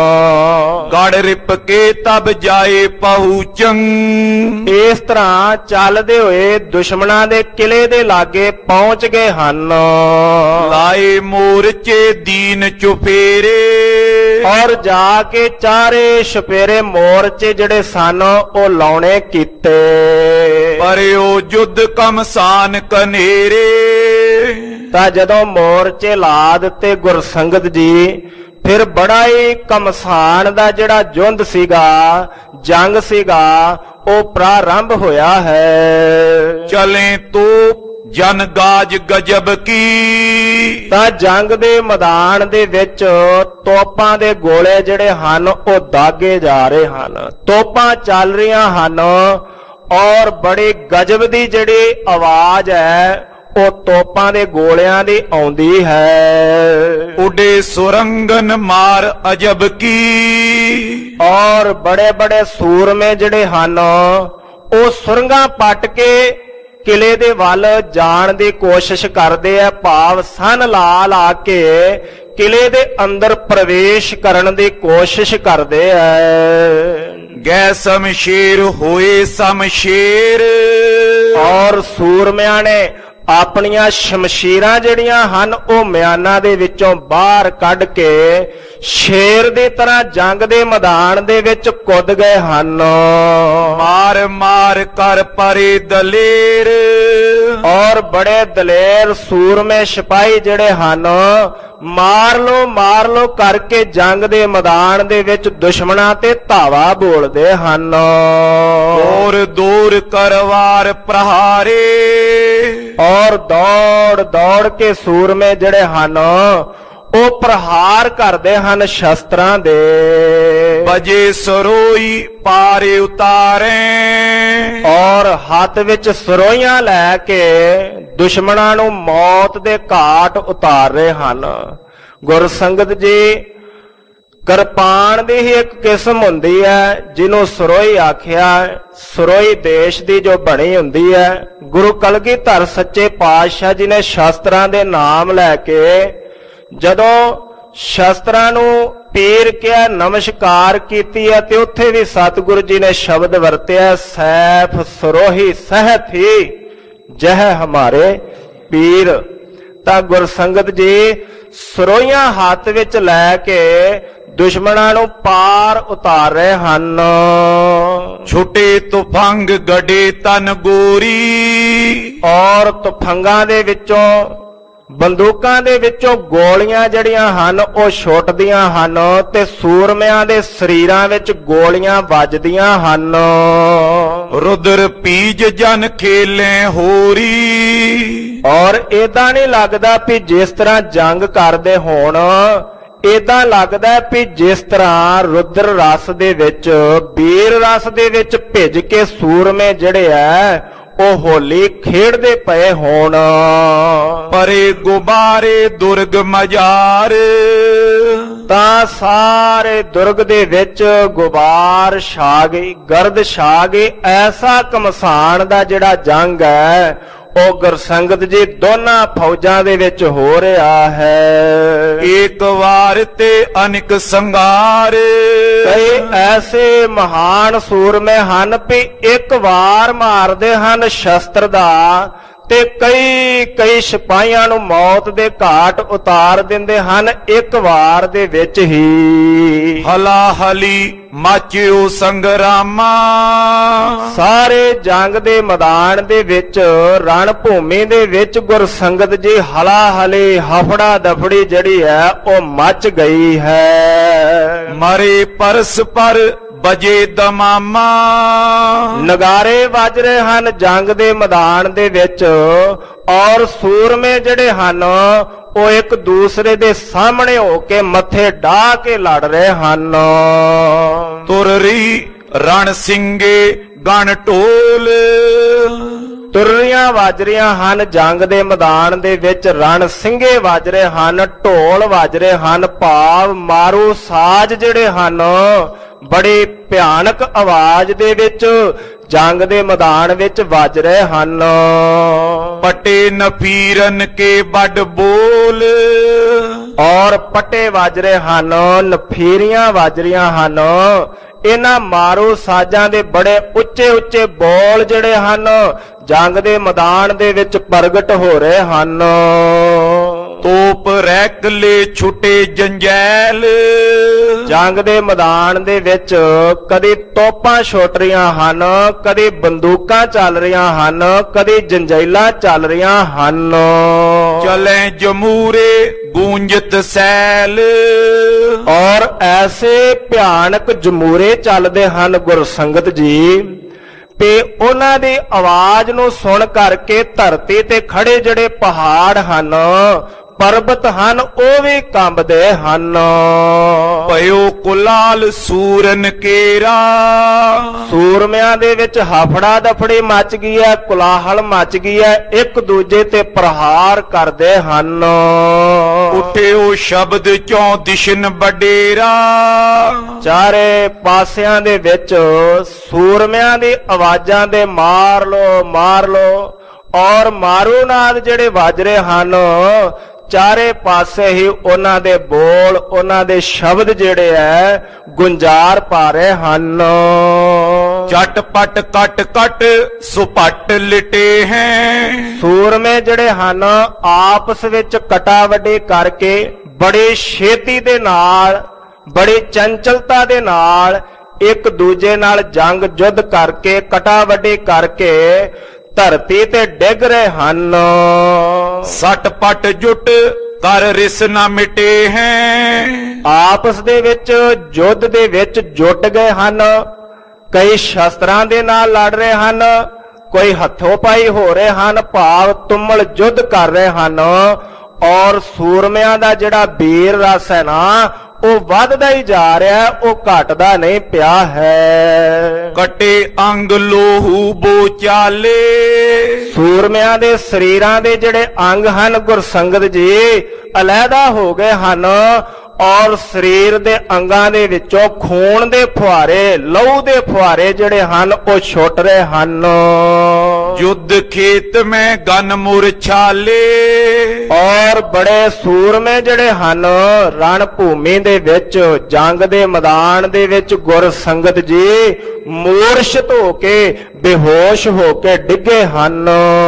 ਗੜ ਰਿਪ ਕੇ ਤਬ ਜਾਏ ਪਹੁੰਚੰ, ਇਸ ਤਰ੍ਹਾਂ ਚੱਲਦੇ ਹੋਏ ਦੁਸ਼ਮਣਾਂ ਦੇ ਕਿਲੇ ਦੇ ਲਾਗੇ ਪਹੁੰਚ ਗਏ ਹਨ। ਲਾਏ ਮੋਰਚੇ ਦੀਨ ਚੁਫੇਰੇ, ਔਰ ਜਾ ਕੇ ਚਾਰੇ ਛਪੇਰੇ ਮੋਰਚੇ ਜਿਹੜੇ ਸਨ ਉਹ ਲਾਉਣੇ ਕੀਤੇ। ਪਰਿਓ ਜੁੱਧ ਕਮਸਾਨ ਕਨੇਰੇ, ਤਾਂ ਜਦੋਂ ਮੋਰਚੇ ਲਾ ਦਿੱਤੇ ਗੁਰਸੰਗਤ ਜੀ, ਫਿਰ ਬੜਾ ਹੀ ਕਮਸਾਨ ਦਾ ਜਿਹੜਾ ਜੁੰਦ ਸੀਗਾ, ਜੰਗ ਸੀਗਾ, ਉਹ ਪ੍ਰਾਰੰਭ ਹੋਇਆ ਹੈ। ਚਲੇ ਤੋ ਜਨ ਗਾਜ ਗਜਬ ਕੀ, ਤਾਂ ਜੰਗ ਦੇ ਮੈਦਾਨ ਦੇ ਵਿੱਚ ਤੋਪਾਂ ਦੇ ਗੋਲੇ ਜਿਹੜੇ ਹਨ ਉਹ ਦਾਗੇ ਜਾ ਰਹੇ ਹਨ, ਤੋਪਾਂ ਚੱਲ ਰਹੀਆਂ ਹਨ, ਔਰ ਬੜੀ ਗਜਬ ਦੀ ਜਿਹੜੀ ਆਵਾਜ਼ ਹੈ ਉਹ ਤੋਪਾਂ ਦੇ ਗੋਲਿਆਂ ਦੀ ਆਉਂਦੀ ਹੈ। ਉਡੇ ਸੁਰੰਗਨ ਮਾਰ ਅਜਬ ਕੀ, ਔਰ ਬੜੇ ਬੜੇ ਸੂਰਮੇ ਜਿਹੜੇ ਹਨ ਉਹ ਸੁਰੰਗਾਂ ਪੱਟ ਕੇ ਕਿਲੇ ਦੇ ਵੱਲ ਜਾਣ ਦੀ ਕੋਸ਼ਿਸ਼ ਕਰਦੇ ਆ, ਭਾਵ ਸੰਨ ਲਾ ਲਾ ਕੇ ਕਿਲੇ ਦੇ ਅੰਦਰ ਪ੍ਰਵੇਸ਼ ਕਰਨ ਦੀ ਕੋਸ਼ਿਸ਼ ਕਰਦੇ ਆ। ਗੈ ਸ਼ਮਸ਼ੇਰ ਹੋਏ ਸ਼ਮਸ਼ੇਰ, ਔਰ ਸੂਰਮਿਆਂ ਨੇ ਆਪਣੀਆਂ ਸ਼ਮਸ਼ੀਰਾਂ ਜਿਹੜੀਆਂ ਹਨ ਉਹ ਮਿਆਨਾਂ ਦੇ ਵਿੱਚੋਂ ਬਾਹਰ ਕੱਢ ਕੇ ਸ਼ੇਰ ਦੀ ਤਰ੍ਹਾਂ ਜੰਗ ਦੇ ਮੈਦਾਨ ਦੇ ਵਿੱਚ ਕੁੱਦ ਗਏ ਹਨ। ਮਾਰ ਮਾਰ ਕਰ ਪਰੇ ਦਲੇਰ, ਔਰ ਬੜੇ ਦਲੇਰ ਸੂਰਮੇ ਸਿਪਾਹੀ ਜਿਹੜੇ ਹਨ ਮਾਰ ਲੋ ਮਾਰ ਲੋ ਕਰਕੇ ਜੰਗ ਦੇ ਮੈਦਾਨ ਦੇ ਵਿੱਚ ਦੁਸ਼ਮਣਾਂ ਤੇ ਧਾਵਾ ਬੋਲਦੇ ਹਨ। ਦੂਰ ਦੂਰ ਕਰਵਾਰ ਪ੍ਰਹਾਰੇ, ਔਰ ਦੌੜ ਦੌੜ ਕੇ ਸੂਰਮੇ ਜਿਹੜੇ ਹਨ ਉਹ ਪ੍ਰਹਾਰ ਕਰਦੇ ਹਨ ਸ਼ਸਤਰਾਂ ਦੇ। ਵਜੇ ਸਰੋਈ ਪਾਰੇ ਉਤਾਰੇ, ਔਰ ਹੱਥ ਵਿੱਚ ਸਰੋਈਆਂ ਲੈ ਕੇ ਦੁਸ਼ਮਣਾਂ ਨੂੰ ਮੌਤ ਦੇ ਘਾਟ ਉਤਾਰ ਰਹੇ ਹਨ। ਗੁਰਸੰਗਤ ਜੀ, ਕਿਰਪਾਨ ਦੀ ਹੀ ਇੱਕ ਕਿਸਮ ਹੁੰਦੀ ਹੈ ਜਿਹਨੂੰ ਸਰੋਈ ਆਖਿਆ। ਸਰੋਈ ਦੇਸ਼ ਦੀ ਜੋ ਬਣੀ ਹੁੰਦੀ ਹੈ, ਗੁਰੂ ਕਲਗੀਧਰ ਸੱਚੇ ਪਾਤਸ਼ਾਹ ਜੀ ਨੇ ਸ਼ਸਤਰਾਂ ਦੇ ਨਾਮ ਲੈ ਕੇ ਜਦੋਂ ਸ਼ਸਤਰਾਂ ਨੂੰ ਪੀਰ ਕਿਹਾ, ਨਮਸਕਾਰ ਕੀਤੀ ਹੈ, ਤੇ ਉੱਥੇ ਵੀ ਸਤਿਗੁਰੂ ਜੀ ਨੇ ਸ਼ਬਦ ਵਰਤਿਆ, ਸੈਫ ਸਰੋਹੀ ਸਹਿਤ ਹੀ ਜਹ ਹਮਾਰੇ ਪੀਰ। ਤਾਂ ਗੁਰਸੰਗਤ ਜੀ ਸਰੋਈਆਂ ਹੱਥ ਵਿੱਚ ਲੈ ਕੇ ਦੁਸ਼ਮਣਾਂ ਨੂੰ ਪਾਰ ਉਤਾਰ ਰਹੇ ਹਨ। ਛੁੱਟੇ ਤੁਫੰਗ ਗੜੇ ਤਨ ਗੋਰੀ, ਔਰ ਤੁਫੰਗਾਂ ਦੇ ਵਿੱਚੋਂ ਬੰਦੂਕਾਂ ਦੇ ਵਿੱਚੋਂ ਗੋਲੀਆਂ ਜਿਹੜੀਆਂ ਹਨ ਉਹ ਛੁੱਟਦੀਆਂ ਹਨ ਤੇ ਸੂਰਮਿਆਂ ਦੇ ਸਰੀਰਾਂ ਵਿੱਚ ਗੋਲੀਆਂ ਵੱਜਦੀਆਂ ਹਨ। ਰੁਦਰ ਪੀਜ ਜਨ ਖੇਲੇ ਹੋਰੀ, ਔਰ ਏਦਾਂ ਨਹੀਂ ਲੱਗਦਾ ਵੀ ਜਿਸ ਤਰ੍ਹਾਂ ਜੰਗ ਕਰਦੇ ਹੋਣ, ਏਦਾਂ ਲੱਗਦਾ ਵੀ ਜਿਸ ਤਰ੍ਹਾਂ ਰੁਦਰ ਰਸ ਦੇ ਵਿੱਚ, ਵੀਰ ਰਸ ਦੇ ਵਿੱਚ ਭਿੱਜ ਕੇ ਸੂਰਮੇ ਜਿਹੜੇ ਐ ਉਹ ਹੋਲੀ ਖੇਡਦੇ ਪਏ ਹੋਣ। ਪਰੇ ਗੁਬਾਰੇ ਦੁਰਗ ਮਜਾਰ, ਤਾਂ ਸਾਰੇ ਦੁਰਗ ਦੇ ਵਿੱਚ ਗੁਬਾਰ ਛਾ ਗਈ, ਗਰਦ ਛਾ ਗਈ। ਐਸਾ ਕਮਸਾਨ ਦਾ ਜਿਹੜਾ ਜੰਗ ਹੈ ਉਹ ਗੁਰਸੰਗਤ ਜੀ ਦੋਨਾਂ ਫੌਜਾਂ ਦੇ ਵਿੱਚ ਹੋ ਰਿਹਾ ਹੈ। ਇੱਕ ਵਾਰ ਤੇ ਅਨੇਕ ਸੰਘਾਰ, ਕਈ ਐਸੇ ਮਹਾਨ ਸੂਰਮੇ ਹਨ ਵੀ ਇੱਕ ਵਾਰ ਮਾਰਦੇ ਹਨ ਸ਼ਸਤਰ ਦਾ ਤੇ ਕਈ ਕਈ ਸਿਪਾਹੀਆਂ ਨੂੰ ਮੌਤ ਦੇ ਘਾਟ ਉਤਾਰ ਦਿੰਦੇ ਹਨ ਇੱਕ ਵਾਰ ਦੇ ਵਿੱਚ ਹੀ। ਹਲਾ ਹਲੀ ਮਾਚਿਓ ਸੰਗਰਾਮਾ, ਸਾਰੇ ਜੰਗ ਦੇ ਮੈਦਾਨ ਦੇ ਵਿੱਚ ਰਣ ਭੂਮੀ ਦੇ ਵਿੱਚ ਗੁਰਸੰਗਤ ਜੀ ਹਲਾ ਹਲੀ ਹਫੜਾ ਦਫੜੀ ਜਿਹੜੀ ਹੈ ਉਹ ਮਚ ਗਈ ਹੈ। ਮਰੇ ਪਰਸ ਪਰ ਬਜੇ ਦਮਾਮਾ, ਨਗਾਰੇ ਵੱਜ ਰਹੇ ਹਨ ਜੰਗ ਦੇ ਮੈਦਾਨ ਦੇ ਵਿੱਚ ਔਰ ਸੂਰਮੇ ਜਿਹੜੇ ਹਨ ਉਹ ਇੱਕ ਦੂਸਰੇ ਦੇ ਸਾਹਮਣੇ ਹੋ ਕੇ ਮੱਥੇ ਢਾ ਕੇ ਲੜ ਰਹੇ ਹਨ। ਤੁਰਰੀ ਰਣ ਸਿੰਘੇ ਗਣ ਢੋਲ, ਤੁਰਰੀਆਂ ਵੱਜ ਰਹੀਆਂ ਹਨ ਜੰਗ ਦੇ ਮੈਦਾਨ ਦੇ ਵਿੱਚ, ਰਣ ਸਿੰਘੇ ਵੱਜ ਰਹੇ ਹਨ, ਢੋਲ ਵੱਜ ਰਹੇ ਹਨ, ਭਾਵ ਮਾਰੂ ਸਾਜ਼ ਜਿਹੜੇ ਹਨ ਬੜੀ ਭਿਆਨਕ ਆਵਾਜ਼ ਦੇ ਵਿੱਚ ਜੰਗ ਦੇ ਮੈਦਾਨ ਵਿੱਚ ਵੱਜ ਰਹੇ ਹਨ। ਪਟੇ ਨਫੀਰਨ ਕੇ ਵੱਡ ਬੋਲ, ਔਰ ਪੱਟੇ ਵੱਜ ਰਹੇ ਹਨ, ਨਫੀਰੀਆਂ ਵੱਜ ਰਹੀਆਂ ਹਨ। ਇਹਨਾਂ ਮਾਰੂ ਸਾਜ਼ਾਂ ਦੇ ਬੜੇ ਉੱਚੇ ਉੱਚੇ ਬੋਲ ਜਿਹੜੇ ਹਨ ਜੰਗ ਦੇ ਮੈਦਾਨ ਦੇ ਵਿੱਚ ਪ੍ਰਗਟ ਹੋ ਰਹੇ ਹਨ। ਤੋਪ ਰੈਕਲੇ ਛੁੱਟੇ ਜੰਜੈਲ, ਜੰਗ ਦੇ ਮੈਦਾਨ ਦੇ ਵਿੱਚ ਕਦੀ ਤੋਪਾਂ ਛੁੱਟ ਰਹੀਆਂ ਹਨ, ਕਦੀ ਬੰਦੂਕਾਂ ਚੱਲ ਰਹੀਆਂ ਹਨ, ਕਦੀ ਜੰਜੈਲਾਂ ਚੱਲ ਰਹੀਆਂ ਹਨ। ਚਲੇ ਜਮੂਰੇ ਗੂੰਜਤ ਸੈਲ, ਔਰ ਐਸੇ ਭਿਆਨਕ ਜਮੂਰੇ ਚੱਲਦੇ ਹਨ ਗੁਰਸੰਗਤ ਜੀ ਤੇ ਉਹਨਾਂ ਦੀ ਆਵਾਜ਼ ਨੂੰ ਸੁਣ ਕਰਕੇ ਧਰਤੀ ਤੇ ਖੜੇ ਜਿਹੜੇ ਪਹਾੜ ਹਨ ਪਰਬਤ ਹਨ ਉਹ ਵੀ ਕੰਬਦੇ ਹਨ। ਭਇਓ ਕੁਲਾਲ ਸੂਰਨ ਕੇਰਾ, ਸੂਰਮਿਆਂ ਦੇ ਵਿੱਚ ਹਫੜਾ ਦਫੜੀ ਮਚ ਗਈ ਹੈ, ਕੁਲਾਹਲ ਮਚ ਗਈ ਹੈ, ਇੱਕ ਦੂਜੇ ਤੇ ਪ੍ਰਹਾਰ ਕਰਦੇ ਹਨ। ਉੱਠਿਓ ਸ਼ਬਦ ਚੋਂ ਦਿਸ਼ਨ ਵਡੇਰਾ, ਚਾਰੇ ਪਾਸਿਆਂ ਦੇ ਵਿੱਚ ਸੂਰਮਿਆਂ ਦੀ ਆਵਾਜ਼ਾਂ ਦੇ ਮਾਰ ਲੋ ਮਾਰ ਲੋ ਔਰ ਮਾਰੂਨਾਦ ਜਿਹੜੇ ਵੱਜ ਰਹੇ ਹਨ ਚਾਰੇ ਪਾਸੇ ਹੀ ਉਹਨਾਂ ਦੇ ਬੋਲ ਉਹਨਾਂ ਦੇ ਸ਼ਬਦ ਜਿਹੜੇ ਐ ਗੁੰਜਾਰ ਪਾ ਰਹੇ ਹਨ। ਝਟਪਟ ਕੱਟ ਕੱਟ ਸੁਪੱਟ ਲਿਟੇ ਹੈ, ਸੂਰਮੇ ਜਿਹੜੇ ਹਨ ਆਪਸ ਵਿੱਚ ਕਟਾ ਵੱਡੀ ਕਰਕੇ ਬੜੀ ਛੇਤੀ ਦੇ ਨਾਲ ਬੜੀ ਚੰਚਲਤਾ ਦੇ ਨਾਲ ਇੱਕ ਦੂਜੇ ਨਾਲ ਜੰਗ ਜੁੱਧ ਕਰਕੇ ਕਟਾ ਵੱਡੀ ਕਰਕੇ ਧਰਤੀ ਤੇ ਡਿੱਗ ਰਹੇ ਹਨ। ਸੱਟ ਪੱਟ ਜੁੱਟ ਕਰ ਰਿਸ ਨਾ ਮਿਟੇ ਹੈ, ਆਪਸ ਦੇ ਵਿੱਚ ਯੁੱਧ ਦੇ ਵਿੱਚ ਜੁਟ ਗਏ ਹਨ। ਕਈ ਸ਼ਸਤਰਾਂ ਦੇ ਨਾਲ ਲੜ ਰਹੇ ਹਨ, ਕੋਈ ਹੱਥੋਂ ਪਾਈ ਹੋ ਰਹੇ ਹਨ, ਭਾਵ ਤੁਮਲ ਯੁੱਧ ਕਰ ਰਹੇ ਹਨ। ਔਰ ਸੂਰਮਿਆਂ ਦਾ ਜਿਹੜਾ ਵੀਰ ਰਸ ਹੈ ਨਾ ਉਹ ਵੱਧਦਾ ਹੀ ਜਾ ਰਿਹਾ, ਉਹ ਘਟਦਾ ਨਹੀਂ ਪਿਆ ਹੈ। ਕਟੇ ਅੰਗ ਲੋਹੂ ਬੋਚਾਲੇ, ਸੂਰਮਿਆਂ ਦੇ ਸਰੀਰਾਂ ਦੇ ਜਿਹੜੇ ਅੰਗ ਹਨ ਗੁਰਸੰਗਤ ਜੀ ਅਲੱਗਾ ਹੋ ਗਏ ਹਨ ਔਰ ਸਰੀਰ ਦੇ ਅੰਗਾਂ ਦੇ ਵਿੱਚੋਂ ਖੂਨ ਦੇ ਫੁਹਾਰੇ ਲਹੂ ਦੇ ਫੁਹਾਰੇ ਜਿਹੜੇ ਹਨ ਉਹ ਛੁੱਟ ਰਹੇ ਹਨ। ਯੁੱਧ ਖੇਤ ਮੈਂ ਗਨ ਮੁਰਛਾਲੇ, ਔਰ ਬੜੇ ਸੂਰਮੇ ਜਿਹੜੇ ਹਨ ਰਣ ਭੂਮੀ ਦੇ ਵਿੱਚ ਜੰਗ ਦੇ ਮੈਦਾਨ ਦੇ ਵਿੱਚ ਗੁਰਸੰਗਤ ਜੀ ਮੂਰਛਿਤ ਹੋ ਕੇ ਬੇਹੋਸ਼ ਹੋ ਕੇ ਡਿੱਗੇ ਹਨ।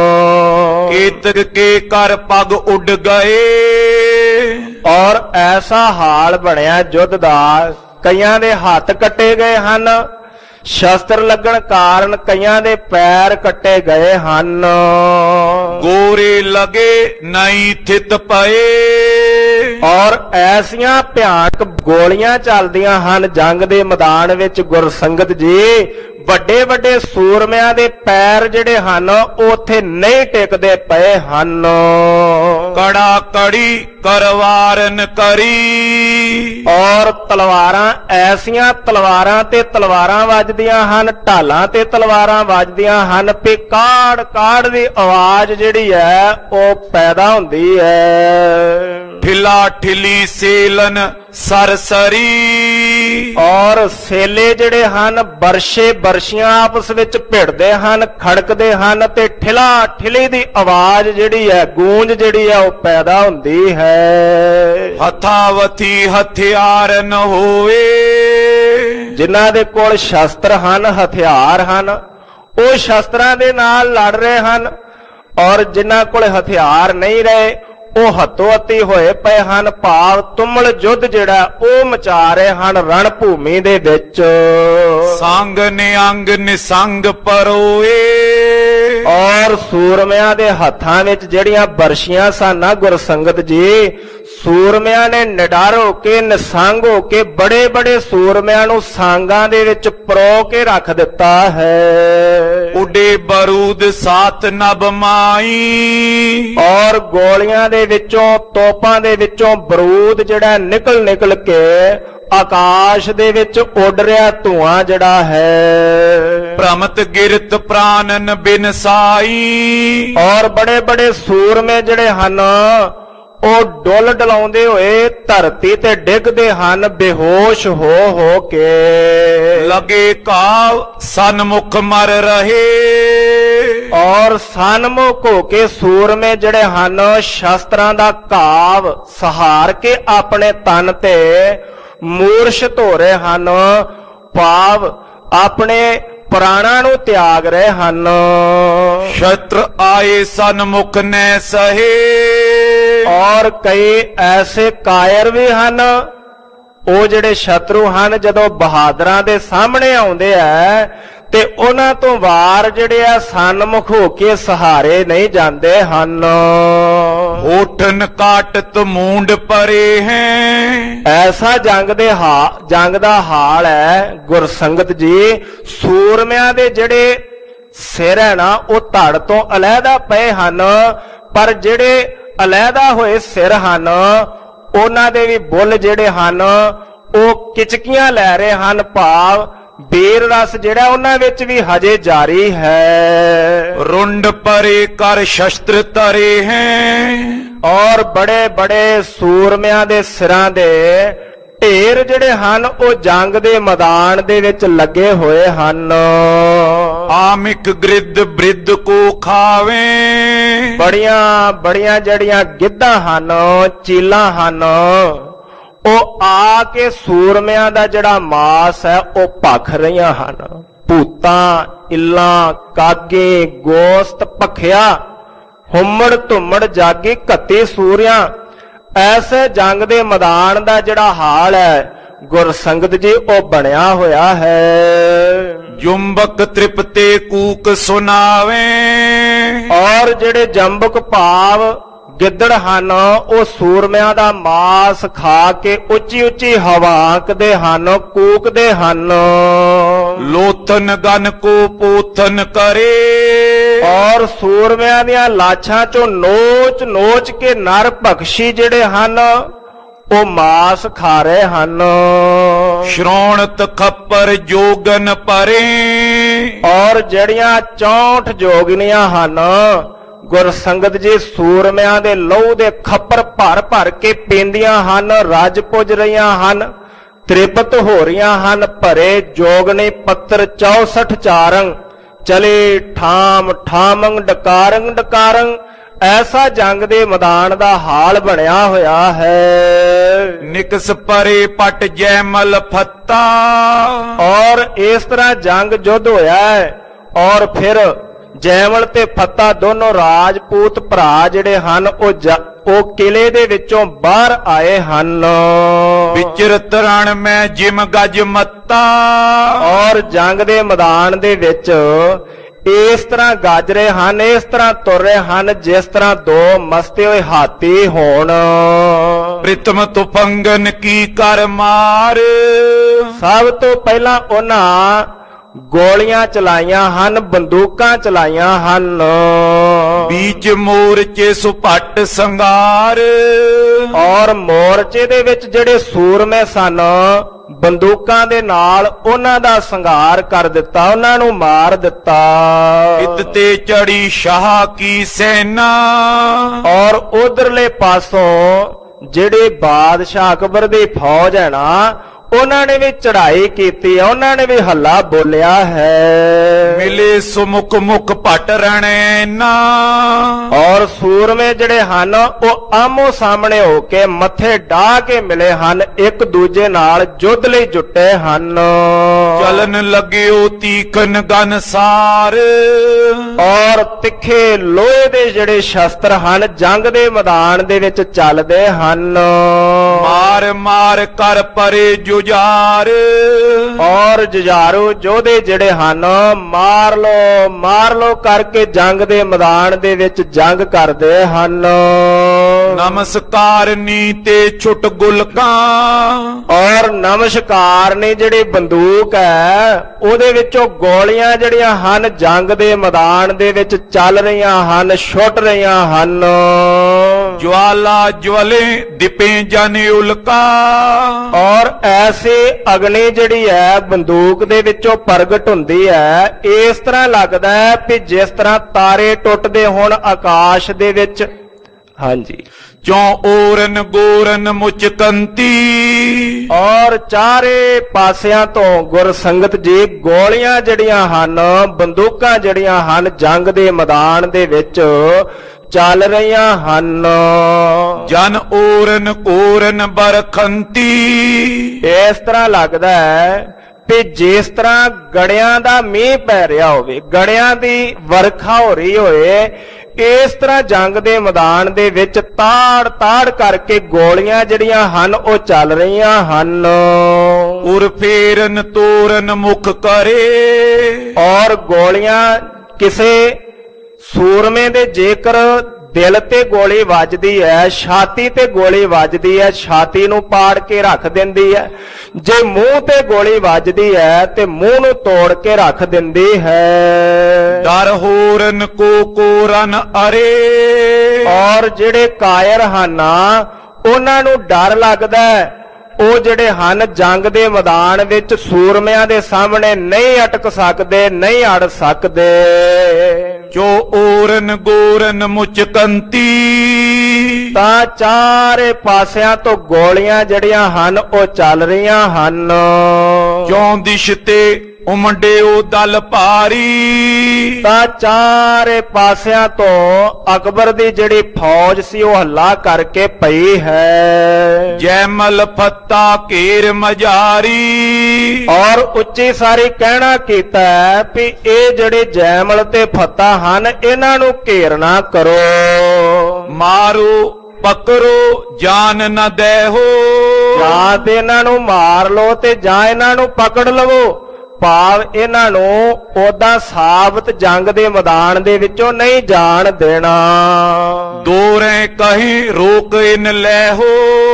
ਕੇਤਕ ਕੇ ਕਰ ਪਗ ਉੱਡ ਗਏ, ਔਰ ਐਸਾ ਹਾਲ ਬਣਿਆ ਯੁੱਧ ਦਾ ਕਈਆਂ ਦੇ ਹੱਥ ਕੱਟੇ ਗਏ ਹਨ, ਸ਼ਸਤਰ ਲੱਗਣ ਕਾਰਨ ਕਈਆਂ ਦੇ ਪੈਰ ਕੱਟੇ ਗਏ ਹਨ। ਗੋਰੇ ਲਗੇ ਨਹੀਂ ਥਿਤ ਪਏ, ਔਰ ਐਸੀਆਂ ਭਿਆਨਕ ਗੋਲੀਆਂ ਚੱਲਦੀਆਂ ਹਨ ਜੰਗ ਦੇ ਮੈਦਾਨ ਵਿੱਚ ਗੁਰਸੰਗਤ ਜੀ ਵੱਡੇ ਵੱਡੇ ਸੂਰਮਿਆਂ ਦੇ ਪੈਰ ਜਿਹੜੇ ਹਨ ਉਹ ਉੱਥੇ ਨਹੀਂ ਟਿਕਦੇ ਪਏ ਹਨ। ਕੜਾ ਕੜੀ ਕਰਵਾਰਨ ਕਰੀ, ਔਰ ਤਲਵਾਰਾਂ ਐਸੀਆਂ ਤਲਵਾਰਾਂ ਤੇ ਤਲਵਾਰਾਂ ਵੱਜਦੀਆਂ ਹਨ, ਢਾਲਾਂ ਤੇ ਤਲਵਾਰਾਂ ਵੱਜਦੀਆਂ ਹਨ ਤੇ ਕਾੜ ਕਾੜ ਦੀ ਆਵਾਜ਼ ਜਿਹੜੀ ਹੈ ਉਹ ਪੈਦਾ ਹੁੰਦੀ ਹੈ। ਠਿਲਾ ਠਿਲੀ ਸੇਲਨ ਸਰਸਰੀ, ਔਰ ਸੇਲੇ ਜਿਹੜੇ ਹਨ ਬਰਸ਼ੇ ਬਰਸ਼ੀਆਂ ਆਪਸ ਵਿੱਚ ਭਿੜਦੇ ਹਨ, ਖੜਕਦੇ ਹਨ ਤੇ ਠਿਲਾ ਠਿਲੀ ਦੀ ਆਵਾਜ਼ ਜਿਹੜੀ ਹੈ ਗੂੰਜ ਜਿਹੜੀ ਹੈ ਉਹ ਪੈਦਾ ਹੁੰਦੀ ਹੈ। ਹਥਾਵਥੀ ਹਥਿਆਰ ਨ ਹੋਵੇ, ਜਿਨ੍ਹਾਂ ਦੇ ਕੋਲ ਸ਼ਸਤਰ ਹਨ ਹਥਿਆਰ ਹਨ ਉਹ ਸ਼ਸਤਰਾਂ ਦੇ ਨਾਲ ਲੜ ਰਹੇ ਹਨ ਔਰ ਜਿਨ੍ਹਾਂ ਕੋਲ ਹਥਿਆਰ ਨਹੀਂ ਰਹੇ ਉਹ ਹੱਥੋਂ ਹੱਥੀ ਹੋਏ ਪਏ ਹਨ। ਭਾਵ ਤੁਮਲ ਯੁੱਧ ਜਿਹੜਾ ਉਹ ਮਚਾ ਰਹੇ ਹਨ ਰਣ ਭੂਮੀ ਦੇ ਵਿੱਚ। ਸੰਗ ਨਿਅੰਗ ਨਿਸੰਗ ਪਰੋਏ, ਔਰ ਸੂਰਮਿਆਂ ਦੇ ਹੱਥਾਂ ਵਿੱਚ ਜਿਹੜੀਆਂ ਬਰਸ਼ੀਆਂ ਸਨ ਨਾ ਗੁਰਸੰਗਤ ਜੀ, ਸੂਰਮਿਆਂ ਨੇ ਨਿਡਰ ਹੋ ਕੇ ਨਿਸੰਗ ਹੋ ਕੇ ਬੜੇ ਬੜੇ ਸੂਰਮਿਆਂ ਨੂੰ ਸਾਂਗਾਂ ਦੇ ਵਿੱਚ ਪਰੋ ਕੇ ਰੱਖ ਦਿੱਤਾ ਹੈ। ਉਡੇ ਬਰੂਦ ਸਾਤ ਨਭ ਮਾਈ, ਔਰ ਗੋਲੀਆਂ ਦੇ ਵਿੱਚੋਂ ਤੋਪਾਂ ਦੇ ਵਿੱਚੋਂ ਬਰੂਦ ਜਿਹੜਾ ਨਿਕਲ ਨਿਕਲ ਕੇ ਆਕਾਸ਼ ਦੇ ਵਿੱਚ ਉੱਡ ਰਿਹਾ ਧੂਆਂ ਜਿਹੜਾ ਹੈ। ਭ੍ਰਮਤ ਗਿਰਤ ਪ੍ਰਾਨਨ ਬਿਨਸਾਈ, ਔਰ ਬੜੇ ਬੜੇ ਸੂਰਮੇ ਜਿਹੜੇ ਹਨ ਉਹ ਡੁੱਲ ਡਲਾਉਂਦੇ ਹੋਏ ਧਰਤੀ ਤੇ ਡਿੱਗਦੇ ਹਨ ਬੇਹੋਸ਼ ਹੋ ਹੋ ਕੇ। ਲਗੇ ਕਾਵ ਸਨਮੁਖ ਮਰ ਰਹੇ, ਔਰ ਸਨਮੁਖ ਹੋ ਕੇ ਸੂਰਮੇ ਜਿਹੜੇ ਹਨ ਸ਼ਸਤਰਾਂ ਦਾ ਘਾਵ ਸਹਾਰ ਕੇ ਆਪਣੇ ਤਨ ਤੇ ਮੂਰਛਿਤ ਹੋ ਰਹੇ ਹਨ। ਭਾਵ ਆਪਣੇ ਪ੍ਰਾਣਾਂ ਨੂੰ ਤਿਆਗ ਰਹੇ ਹਨ। ਸ਼ਸਤਰ ਆਏ ਸਨਮੁਖ ਨੈ ਸਹੇ, ਔਰ ਕਈ ਐਸੇ ਕਾਇਰ ਵੀ ਹਨ, ਉਹ ਜਿਹੜੇ ਸ਼ਤਰੂ ਹਨ ਜਦੋਂ ਬਹਾਦਰਾਂ ਦੇ ਸਾਹਮਣੇ ਆਉਂਦੇ ਆ ਤੇ ਉਹਨਾਂ ਤੋਂ ਵਾਰ ਜਿਹੜੇ ਆ ਸਨਮੁਖ ਹੋ ਕੇ ਸਹਾਰੇ ਨਹੀਂ ਜਾਂਦੇ ਹਨ। ਹੋਠਨ ਕਾਟਤ ਮੂੰਡ ਪਰੇ ਹੈ, ਐਸਾ ਜੰਗ ਦੇ ਹਾ ਜੰਗ ਦਾ ਹਾਲ ਹੈ ਗੁਰਸੰਗਤ ਜੀ। ਸੂਰਮਿਆਂ ਦੇ ਜਿਹੜੇ ਸਿਰ ਹੈ ਨਾ ਉਹ ਧੜ ਤੋਂ ਅਲੱਗਾ ਪਏ ਹਨ, ਪਰ ਜਿਹੜੇ ਅਲੱਗਾ ਹੋਏ ਸਿਰ ਹਨ ਉਹਨਾਂ ਦੇ ਵੀ ਬੁੱਲ ਜਿਹੜੇ ਹਨ ਉਹ ਕਿਚਕੀਆਂ ਲੈ ਰਹੇ ਹਨ। ਭਾਵ ਬੀਰ ਰਸ ਜਿਹੜਾ ਉਹਨਾਂ ਵਿੱਚ ਵੀ ਹਜੇ ਜਾਰੀ ਹੈ। ਰੁੰਡ ਪਰੇ ਕਰ ਸ਼ਸਤਰ ਤਰੇ ਹੈ, ਔਰ ਬੜੇ ਬੜੇ ਸੂਰਮਿਆਂ ਦੇ ਸਿਰਾਂ ਦੇ ਢੇਰ ਜਿਹੜੇ ਹਨ ਉਹ ਜੰਗ ਦੇ ਮੈਦਾਨ ਦੇ ਵਿੱਚ ਲੱਗੇ ਹੋਏ ਹਨ। ਆਮਿਕ ਗ੍ਰਿਦ ਬ੍ਰਿਧ ਕੋ ਖਾਵੇ, ਬੜੀਆਂ ਬੜੀਆਂ ਜਿਹੜੀਆਂ ਗਿੱਧਾਂ ਹਨ ਚੀਲਾਂ ਹਨ ਉਹ ਆ ਕੇ ਸੂਰਮਿਆਂ ਦਾ ਜਿਹੜਾ ਮਾਸ ਹੈ ਉਹ ਭਖ ਰਹੀਆਂ ਹਨ। ਭੂਤਾਂ ਇੱਲਾਂ ਕਾਗੇ ਗੋਸਤ ਭਖਿਆ ਹੁਮੜ ਧੁਮੜ ਜਾਗੀ ਘੱਤੀ ਸੂਰਿਆਂ। ਐਸੇ ਜੰਗ ਦੇ ਮੈਦਾਨ ਦਾ ਜਿਹੜਾ ਹਾਲ ਹੈ ਗੁਰਸੰਗਤ ਜੀ ਉਹ ਬਣਿਆ ਹੋਇਆ ਹੈ। ਜੁੰਬਕ ਤ੍ਰਿਪਤੇ ਕੂਕ ਸੁਨਾਵੇ, ਔਰ ਜਿਹੜੇ ਜੰਬਕ ਭਾਵ ਗਿੱਦੜ ਹਨ ਉਹ ਸੂਰਮਿਆਂ ਦਾ ਮਾਸ ਖਾ ਕੇ ਉੱਚੀ ਉੱਚੀ ਹਵਾਂਕਦੇ ਹਨ, ਕੂਕਦੇ ਹਨ। ਲੋਥਨ ਗਨ ਕੋ ਪੋਥਨ ਕਰੇ, ਔਰ ਸੂਰਮਿਆਂ ਦੀਆਂ ਲਾਛਾਂ ਚੋਂ ਨੋਚ ਨੋਚ ਕੇ ਨਰ ਭਖਸ਼ੀ ਜਿਹੜੇ ਹਨ ਉਹ ਮਾਸ ਖਾ ਰਹੇ ਹਨ। ਸ਼੍ਰੋਣਤ ਖੱਪਰ ਜੋਗਨ ਪਰੇ, ਔਰ ਜਿਹੜੀਆਂ ਚੌਂਠ ਜੋਗਨੀਆਂ ਹਨ ਗੁਰਸੰਗਤ ਜੀ ਸੂਰਮਿਆਂ ਦੇ ਲਹੂ ਦੇ ਖੱਪਰ ਭਰ ਭਰ ਕੇ ਪੀਂਦੀਆਂ ਹਨ, ਰੱਜ ਪੁੱਜ ਰਹੀਆਂ ਹਨ, ਤ੍ਰਿਪਤ ਹੋ ਰਹੀਆਂ ਹਨ। ਭਰੇ ਜੋਗਨੇ ਪੱਤਰ ਚੌਸਠ ਚਾਰੰਗ ਚਲੇ ਠਾਮ ਠਾਮੰਗ ਡਕਾਰੰਗ ਡਕਾਰੰਗ। ਐਸਾ ਜੰਗ ਦੇ ਮੈਦਾਨ ਦਾ ਹਾਲ ਬਣਿਆ ਹੋਇਆ ਹੈ। ਨਿਕਸ ਪਰੇ ਪਟ ਜੈਮਲ ਫੱਤਾ, ਔਰ ਇਸ ਤਰ੍ਹਾਂ ਜੰਗ ਯੁੱਧ ਹੋਇਆ ਹੈ ਔਰ ਫਿਰ ਜੈਮਲ ਤੇ ਫੱਤਾ ਦੋਨੋਂ ਰਾਜਪੂਤ ਭਰਾ ਜਿਹੜੇ ਹਨ ਉਹ ਉਹ ਕਿਲੇ ਦੇ ਵਿੱਚੋਂ ਬਾਹਰ ਆਏ ਹਨ। ਵਿਚਰਤ ਰਣ ਮੈਂ ਜਿਮ ਗਜ ਮੱਤਾ, ਔਰ ਜੰਗ ਦੇ ਮੈਦਾਨ ਦੇ ਵਿੱਚ ਇਸ ਤਰ੍ਹਾਂ ਗੱਜ ਰਹੇ ਹਨ, ਇਸ ਤਰ੍ਹਾਂ ਤੁਰ ਰਹੇ ਹਨ ਜਿਸ ਤਰ੍ਹਾਂ ਦੋ ਮਸਤੇ ਹੋਏ ਹਾਥੀ ਹੋਣ। ਪ੍ਰਿਤਮ ਤੁਫੰਗਨ ਕੀ ਕਰ ਮਾਰ, ਸਭ ਤੋਂ ਪਹਿਲਾਂ ਉਹਨਾਂ ਗੋਲੀਆਂ ਚਲਾਈਆਂ ਹਨ, ਬੰਦੂਕਾਂ ਚਲਾਈਆਂ ਹਨ। ਬੀਚ ਮੋਰਚੇ ਸੁਪੱਟ ਸੰਗਾਰ, ਔਰ ਮੋਰਚੇ ਦੇ ਵਿੱਚ ਜਿਹੜੇ ਸੂਰਮੇ ਸਨ ਬੰਦੂਕਾਂ ਦੇ ਨਾਲ ਉਹਨਾਂ ਦਾ ਸੰਘਾਰ ਕਰ ਦਿੱਤਾ, ਉਹਨਾਂ ਨੂੰ ਮਾਰ ਦਿੱਤਾ। ਇਤ ਤੇ ਚੜੀ ਸ਼ਾਹ ਕੀ ਸੈਨਾ, ਔਰ ਉਧਰਲੇ ਪਾਸੋਂ ਜਿਹੜੇ ਬਾਦਸ਼ਾਹ ਅਕਬਰ ਦੀ ਫੌਜ ਹੈ ਨਾ ਉਹਨਾਂ ਨੇ ਵੀ ਚੜ੍ਹਾਈ ਕੀਤੀ, ਉਹਨਾਂ ਨੇ ਵੀ ਹੱਲਾ ਬੋਲਿਆ ਹੈ। ਮਿਲੇ ਸੁਮੁਖ ਮੁਖ ਭਟ ਰਣੈਨਾ, ਔਰ ਸੂਰਮੇ ਜਿਹੜੇ ਹਨ ਉਹ ਆਮੋ ਸਾਹਮਣੇ ਹੋ ਕੇ ਮੱਥੇ ਢਾ ਕੇ ਮਿਲੇ ਹਨ, ਇੱਕ ਦੂਜੇ ਨਾਲ ਯੁੱਧ ਲਈ ਜੁਟੇ ਹਨ। ਚਲਨ ਲੱਗਿਓ ਤੀਖਨ ਗਨਸਾਰ, ਔਰ ਤਿੱਖੇ ਲੋਹੇ ਦੇ ਜਿਹੜੇ ਸ਼ਸਤਰ ਹਨ ਜੰਗ ਦੇ ਮੈਦਾਨ ਦੇ ਵਿੱਚ ਚੱਲਦੇ ਹਨ। ਮਾਰ ਮਾਰ ਕਰ ਪਰੇ ਜੁਝਾਰ, ਔਰ ਜੁਝਾਰੂ ਯੋਧੇ ਜਿਹੜੇ ਹਨ ਮਾਰ ਲੋ ਮਾਰ ਲੋ ਕਰਕੇ ਜੰਗ ਦੇ ਮੈਦਾਨ ਦੇ ਵਿੱਚ ਜੰਗ ਕਰਦੇ ਹਨ। ਨਮਸਕਾਰ ਨੀ ਤੇ ਛੁੱਟ ਗੁਲਕਾਂ, ਔਰ ਨਮਸਕਾਰ ਨੇ ਜਿਹੜੀ ਬੰਦੂਕ ਹੈ ਉਹਦੇ ਵਿੱਚੋਂ ਗੋਲੀਆਂ ਜਿਹੜੀਆਂ ਹਨ ਜੰਗ ਦੇ ਮੈਦਾਨ ਦੇ ਵਿੱਚ ਚੱਲ ਰਹੀਆਂ ਹਨ, ਛੁੱਟ ਰਹੀਆਂ ਹਨ। ਜਵਾਲਾ ਜਵਲੇ ਦਿਪੇ ਜਨ ਉਲਕਾ, ਔਰ ਐਸੇ ਅਗਨੀ ਜਿਹੜੀ ਹੈ ਬੰਦੂਕ ਦੇ ਵਿੱਚੋਂ ਪ੍ਰਗਟ ਹੁੰਦੀ ਹੈ। ਇਸ ਤਰ੍ਹਾਂ ਲੱਗਦਾ ਹੈ ਕਿ ਜਿਸ ਤਰ੍ਹਾਂ ਤਾਰੇ ਟੁੱਟਦੇ ਹੋਣ ਆਕਾਸ਼ ਦੇ ਵਿੱਚ। ਹਾਂਜੀ, ਚੋਂ ਓਰਨ ਗੋਰਨ ਮੁਚਕੰਤੀ, ਔਰ ਚਾਰੇ ਪਾਸਿਆਂ ਤੋਂ ਗੁਰਸੰਗਤ ਜੀ ਗੋਲੀਆਂ ਜਿਹੜੀਆਂ ਹਨ ਬੰਦੂਕਾਂ ਜਿਹੜੀਆਂ ਹਨ ਜੰਗ ਦੇ ਮੈਦਾਨ ਦੇ ਵਿੱਚ ਚੱਲ ਰਹੀਆਂ ਹਨ। ਜਨ ਓਰਨ ਕੋਰਨ ਬਰਖੰਤੀ, ਇਸ ਤਰ੍ਹਾਂ ਲੱਗਦਾ ਹੈ ਕਿ ਜਿਸ ਤਰ੍ਹਾਂ ਗੜਿਆਂ ਦਾ ਮੀਂਹ ਪੈ ਰਿਹਾ ਹੋਵੇ, ਗੜਿਆਂ ਦੀ ਵਰਖਾ ਹੋ ਰਹੀ ਹੋਏ, ਇਸ ਤਰ੍ਹਾਂ ਜੰਗ ਦੇ ਮੈਦਾਨ ਦੇ ਵਿੱਚ ਤਾੜ ਤਾੜ ਕਰਕੇ ਗੋਲੀਆਂ ਜਿਹੜੀਆਂ ਹਨ ਉਹ ਚੱਲ ਰਹੀਆਂ ਹਨ। ਉਰ ਫੇਰਨ ਤੋਰਨ ਮੁਖ ਕਰੇ, ਔਰ ਗੋਲੀਆਂ ਕਿਸੇ ਸੂਰਮੇ ਦੇ ਜੇਕਰ ਦਿਲ ਤੇ ਗੋਲੀ ਵੱਜਦੀ ਹੈ, ਛਾਤੀ ਤੇ ਗੋਲੀ ਵੱਜਦੀ ਹੈ, ਛਾਤੀ ਨੂੰ ਪਾੜ ਕੇ ਰੱਖ ਦਿੰਦੀ ਹੈ। ਜੇ ਮੂੰਹ ਤੇ ਗੋਲੀ ਵੱਜਦੀ ਹੈ ਤੇ ਮੂੰਹ ਨੂੰ ਤੋੜ ਕੇ ਰੱਖ ਦਿੰਦੀ ਹੈ। ਡਰ ਹੋਰਨ ਕੋ ਕੋਰਨ ਅਰੇ, ਔਰ ਜਿਹੜੇ ਕਾਇਰ ਹਨ ਉਹਨਾਂ ਨੂੰ ਡਰ ਲੱਗਦਾ ਹੈ, ਉਹ ਜਿਹੜੇ ਹਨ ਜੰਗ ਦੇ ਮੈਦਾਨ ਵਿੱਚ ਸੂਰਮਿਆਂ ਦੇ ਸਾਹਮਣੇ ਨਹੀਂ ਅਟਕ ਸਕਦੇ, ਨਹੀਂ ਅੜ ਸਕਦੇ। ਜੋ ਓਰਨ ਗੋਰਨ ਮੁਚਕੰਤੀ, ਤਾਂ ਚਾਰੇ ਪਾਸਿਆਂ ਤੋਂ ਗੋਲੀਆਂ ਜਿਹੜੀਆਂ ਹਨ ਉਹ ਚੱਲ ਰਹੀਆਂ ਹਨ। ਜੋ ਦਿਸ਼ ਤੇ ਉਮੰਡਿਓ ਦਲ ਭਾਰੀ, ਤਾਂ ਚਾਰੇ ਪਾਸਿਆਂ ਤੋਂ ਅਕਬਰ ਦੀ ਜਿਹੜੀ ਫੌਜ ਸੀ ਉਹ ਹੱਲਾ ਕਰਕੇ ਪਈ ਹੈ। ਜੈਮਲ ਫੱਤਾ ਘੇਰ ਮਜਾਰੀ, ਔਰ ਉੱਚੀ ਸਾਰੀ ਕਹਿਣਾ ਕੀਤਾ ਹੈ ਵੀ ਇਹ ਜਿਹੜੇ ਜੈਮਲ ਤੇ ਫੱਤਾ ਹਨ ਇਹਨਾਂ ਨੂੰ ਘੇਰਨਾ ਕਰੋ। ਮਾਰੋ ਪਕੜੋ ਜਾਨ ਨਾ ਦੇਹੋ, ਜਾਂ ਤੇ ਇਹਨਾਂ ਨੂੰ ਮਾਰ ਲਓ ਤੇ ਜਾਂ ਇਹਨਾਂ ਨੂੰ ਪਕੜ ਲਵੋ। ਭਾਵ ਇਹਨਾਂ ਨੂੰ ਉਦਾਂ ਸਾਬਤ ਜੰਗ ਦੇ ਮੈਦਾਨ ਦੇ ਵਿੱਚੋਂ ਨਹੀਂ ਜਾਣ ਦੇਣਾ। ਦੋਰੇ ਕਹੀਂ ਰੋਕ ਇਨ ਲੈਹੋ,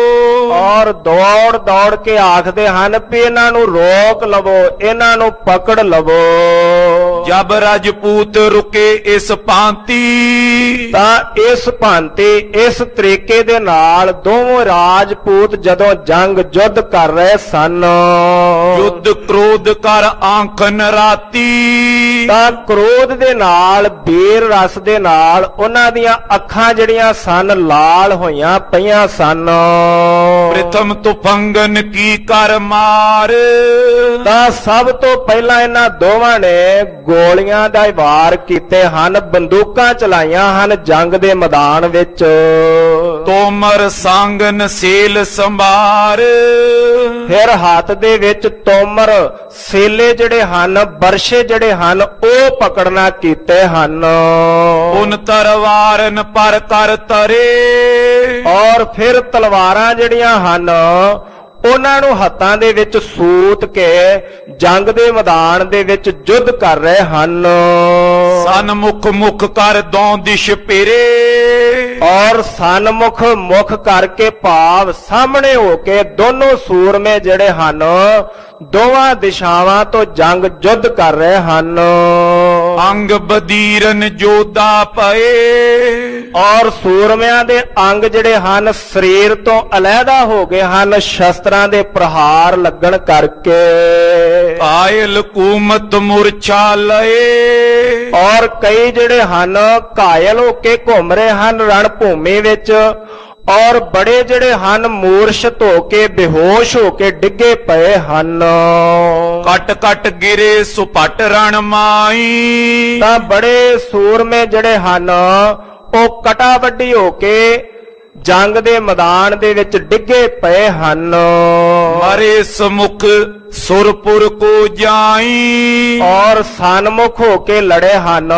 ਔਰ ਦੌੜ ਦੌੜ ਕੇ ਆਖਦੇ ਹਨ ਵੀ ਇਹਨਾਂ ਨੂੰ ਰੋਕ ਲਵੋ, ਇਹਨਾਂ ਨੂੰ ਪਕੜ ਲਵੋ। ਜਬ ਰਾਜਪੂਤ ਰੁਕੇ ਇਸ ਭਾਂਤੀ, ਤਾਂ ਇਸ ਭਾਂਤੀ ਇਸ ਤਰੀਕੇ ਦੇ ਨਾਲ ਦੋਵੇਂ ਰਾਜਪੂਤ ਜਦੋਂ ਜੰਗ ਜੁੱਧ ਕਰ ਰਹੇ ਸਨ, ਯੁੱਧ ਕ੍ਰੋਧ ਕਰ ਆਂਖਨ ਰਾਤੀ, ਤਾਂ ਕ੍ਰੋਧ ਦੇ ਨਾਲ ਬੀਰ ਰਸ ਦੇ ਨਾਲ ਉਹਨਾਂ ਦੀਆਂ ਅੱਖਾਂ ਜਿਹੜੀਆਂ ਸਨ ਲਾਲ ਹੋਈਆਂ ਪਈਆਂ ਸਨ। ਪ੍ਰਥਮ ਤੁਫੰਗਨ ਕੀ ਕਰ ਮਾਰ, ਤਾਂ ਸਭ ਤੋਂ ਪਹਿਲਾਂ ਇਹਨਾਂ ਦੋਵਾਂ ਨੇ ਗੋਲੀਆਂ ਦਾ ਵਾਰ ਕੀਤੇ ਹਨ, ਬੰਦੂਕਾਂ ਚਲਾਈਆਂ ਹਨ ਜੰਗ ਦੇ ਮੈਦਾਨ ਵਿੱਚ। ਤੋਮਰ ਸੰਗਨ ਸੇਲ ਸੰਭਾਰ, ਫਿਰ ਹੱਥ ਦੇ ਵਿੱਚ ਤੋਮਰ ਸੇਲੇ ਜਿਹੜੇ ਹਨ, ਬਰਸ਼ੇ ਜਿਹੜੇ ਹਨ ਉਹ ਪਕੜਨਾ ਕੀਤੇ ਹਨ। ਉਨ ਤਰਵਾਰਨ ਪਰ ਕਰ ਤਰੇ, ਔਰ ਫਿਰ ਤਲਵਾਰਾਂ ਜਿਹੜੀਆਂ ਹਨ ਉਹਨਾਂ ਨੂੰ ਹੱਥਾਂ ਦੇ ਵਿੱਚ ਸੂਤ ਕੇ ਜੰਗ ਦੇ ਮੈਦਾਨ ਦੇ ਵਿੱਚ ਯੁੱਧ ਕਰ ਰਹੇ ਹਨ। ਸਨਮੁਖ ਮੁਖ ਕਰ ਦੌ ਦਿਸ਼ ਪੇਰੇ, ਔਰ ਸਨਮੁਖ ਮੁਖ ਕਰਕੇ ਭਾਵ ਸਾਹਮਣੇ ਹੋ ਕੇ ਦੋਨੋਂ ਸੂਰਮੇ ਜਿਹੜੇ ਹਨ ਦੋਵਾਂ ਦਿਸ਼ਾਵਾਂ ਤੋਂ ਜੰਗ ਯੁੱਧ ਕਰ ਰਹੇ ਹਨ। ਅੰਗ ਬਦੀਰਨ ਜੋਧਾ ਪਏ, ਔਰ ਸੂਰਮਿਆਂ ਦੇ ਅੰਗ ਜਿਹੜੇ ਹਨ ਸਰੀਰ ਤੋਂ ਅਲੱਗਾ ਹੋ ਗਏ ਹਨ ਸ਼ਸਤਰਾਂ ਦੇ ਪ੍ਰਹਾਰ ਲੱਗਣ ਕਰਕੇ। ਕਾਇਲ ਕੂਮਤ ਮੁਰਛਾ ਲਏ, ਔਰ ਕਈ ਜਿਹੜੇ ਹਨ ਘਾਇਲ ਹੋ ਕੇ ਘੁੰਮ ਰਹੇ ਹਨ ਰਣ ਭੂਮੀ ਵਿੱਚ, ਔਰ ਬੜੇ ਜਿਹੜੇ ਹਨ ਮੂਰਛਿਤ ਹੋ ਕੇ ਬੇਹੋਸ਼ ਹੋ ਕੇ ਡਿੱਗੇ ਪਏ ਹਨ। ਕਟ ਕਟ ਗਿਰੇ ਸੁਪਟ ਰਣ ਮਾਈ, ਤਾਂ ਬੜੇ ਸੂਰਮੇ ਜਿਹੜੇ ਹਨ ਉਹ ਕਟਾ ਵੱਡੀ ਹੋ ਕੇ ਜੰਗ ਦੇ ਮੈਦਾਨ ਦੇ ਵਿੱਚ ਡਿੱਗੇ ਪਏ ਹਨ। ਮਰੇ ਸਮੁਖ ਸੁਰਪੁਰ ਕੋ ਜਾਈ, ਔਰ ਸਨਮੁਖ ਹੋ ਕੇ ਲੜੇ ਹਨ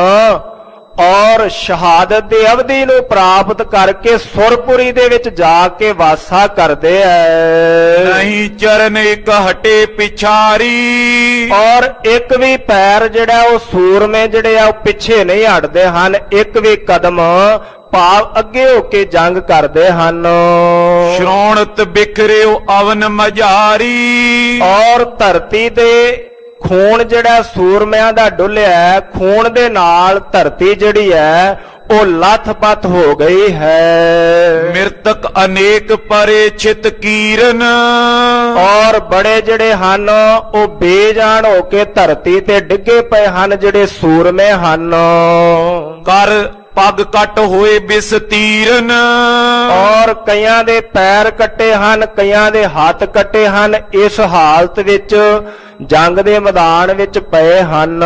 ਔਰ ਸ਼ਹਾਦਤ ਦੀ ਅਵਧੀ ਨੂੰ ਪ੍ਰਾਪਤ ਕਰਕੇ ਸੁਰਪੁਰੀ ਦੇ ਵਿੱਚ ਜਾ ਕੇ ਵਾਸਾ ਕਰਦੇ ਐ। ਨਹੀਂ ਚਰਨ ਇੱਕ ਹਟੇ ਪਿਛਾਰੀ, ਔਰ ਇੱਕ ਵੀ ਪੈਰ ਜਿਹੜਾ ਉਹ ਸੂਰਮੇ ਜਿਹੜੇ ਆ ਉਹ ਪਿੱਛੇ ਨਹੀਂ ਹਟਦੇ ਹਨ, ਇੱਕ ਵੀ ਕਦਮ ਭਾਵ ਅੱਗੇ ਹੋ ਕੇ ਜੰਗ ਕਰਦੇ ਹਨ। ਸ਼੍ਰੋਣਤ ਬਿਖਰਿਓ ਅਵਨ ਮਝਾਰੀ, ਔਰ ਧਰਤੀ ਤੇ ਖੂਨ ਜਿਹੜਾ ਸੂਰਮਿਆਂ ਦਾ ਡੁੱਲਿਆ, ਖੂਨ ਦੇ ਨਾਲ ਧਰਤੀ ਜਿਹੜੀ ਹੈ ਉਹ ਲੱਥ-ਪੱਥ ਹੋ ਗਈ ਹੈ। ਮਿਰਤਕ ਅਨੇਕ ਪਰੇ ਚਿਤ ਕੀਰਨ, ਔਰ ਬੜੇ ਜਿਹੜੇ ਹਨ ਉਹ ਬੇਜਾਨ ਹੋ ਕੇ ਧਰਤੀ ਤੇ ਡਿੱਗੇ ਪਏ ਹਨ ਜਿਹੜੇ ਸੂਰਮੇ ਹਨ। ਕਰ ਪੱਗ ਕੱਟ ਹੋਏ ਬਿਸਤੀਰਨ, ਔਰ ਕਈਆਂ ਦੇ ਪੈਰ ਕੱਟੇ ਹਨ, ਕਈਆਂ ਦੇ ਹੱਥ ਕੱਟੇ ਹਨ, ਇਸ ਹਾਲਤ ਵਿੱਚ ਜੰਗ ਦੇ ਮੈਦਾਨ ਵਿੱਚ ਪਏ ਹਨ।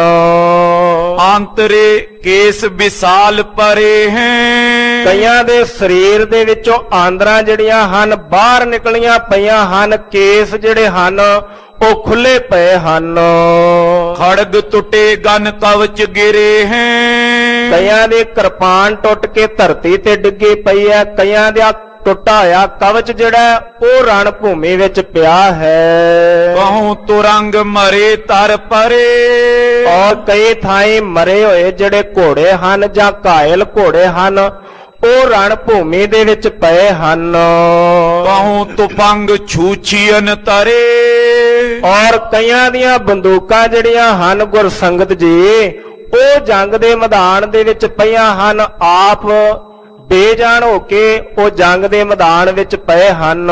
ਆਂਤਰੇ ਕੇਸ ਵਿਸਾਲ ਪਰੇ ਹੈ, ਕਈਆਂ ਦੇ ਸਰੀਰ ਦੇ ਵਿੱਚੋਂ ਆਂਦਰਾਂ ਜਿਹੜੀਆਂ ਹਨ ਬਾਹਰ ਨਿਕਲੀਆਂ ਪਈਆਂ ਹਨ, ਕੇਸ ਜਿਹੜੇ ਹਨ ਉਹ ਖੁੱਲੇ ਪਏ ਹਨ। ਖੜਗ ਟੁੱਟੇ ਗਨ ਕਵਚ ਗਿਰੇ ਹੈ, ਕਈਆਂ ਦੇ ਕਿਰਪਾਨ ਟੁੱਟ ਕੇ ਧਰਤੀ ਤੇ ਡਿੱਗੀ ਪਈ ਹੈ, ਕਈਆਂ ਦਾ ਟੁੱਟਾ ਹੋਇਆ ਕਵਚ ਜਿਹੜਾ ਉਹ ਰਣ ਭੂਮੀ ਵਿੱਚ ਪਿਆ ਹੈ। ਕਹੂੰ ਤੁਰੰਗ ਮਰੇ ਤਰ ਪਰੇ, ਔਰ ਕਈ ਥਾਈਂ ਮਰੇ ਹੋਏ ਜਿਹੜੇ ਘੋੜੇ ਹਨ ਜਾਂ ਘਾਇਲ ਘੋੜੇ ਹਨ ਉਹ ਰਣ ਭੂਮੀ ਦੇ ਵਿੱਚ ਪਏ ਹਨ। ਕਹੂੰ ਤੁਪੰਗ ਛੂਛੀਨ ਤਰੇ, ਔਰ ਕਈਆਂ ਦੀਆਂ ਬੰਦੂਕਾਂ ਜਿਹੜੀਆਂ ਹਨ ਗੁਰਸੰਗਤ ਜੀ ਉਹ ਜੰਗ ਦੇ ਮੈਦਾਨ ਦੇ ਵਿੱਚ ਪਈਆਂ ਹਨ, ਆਪ ਬੇਜਾਨ ਹੋ ਕੇ ਉਹ ਜੰਗ ਦੇ ਮੈਦਾਨ ਵਿੱਚ ਪਏ ਹਨ।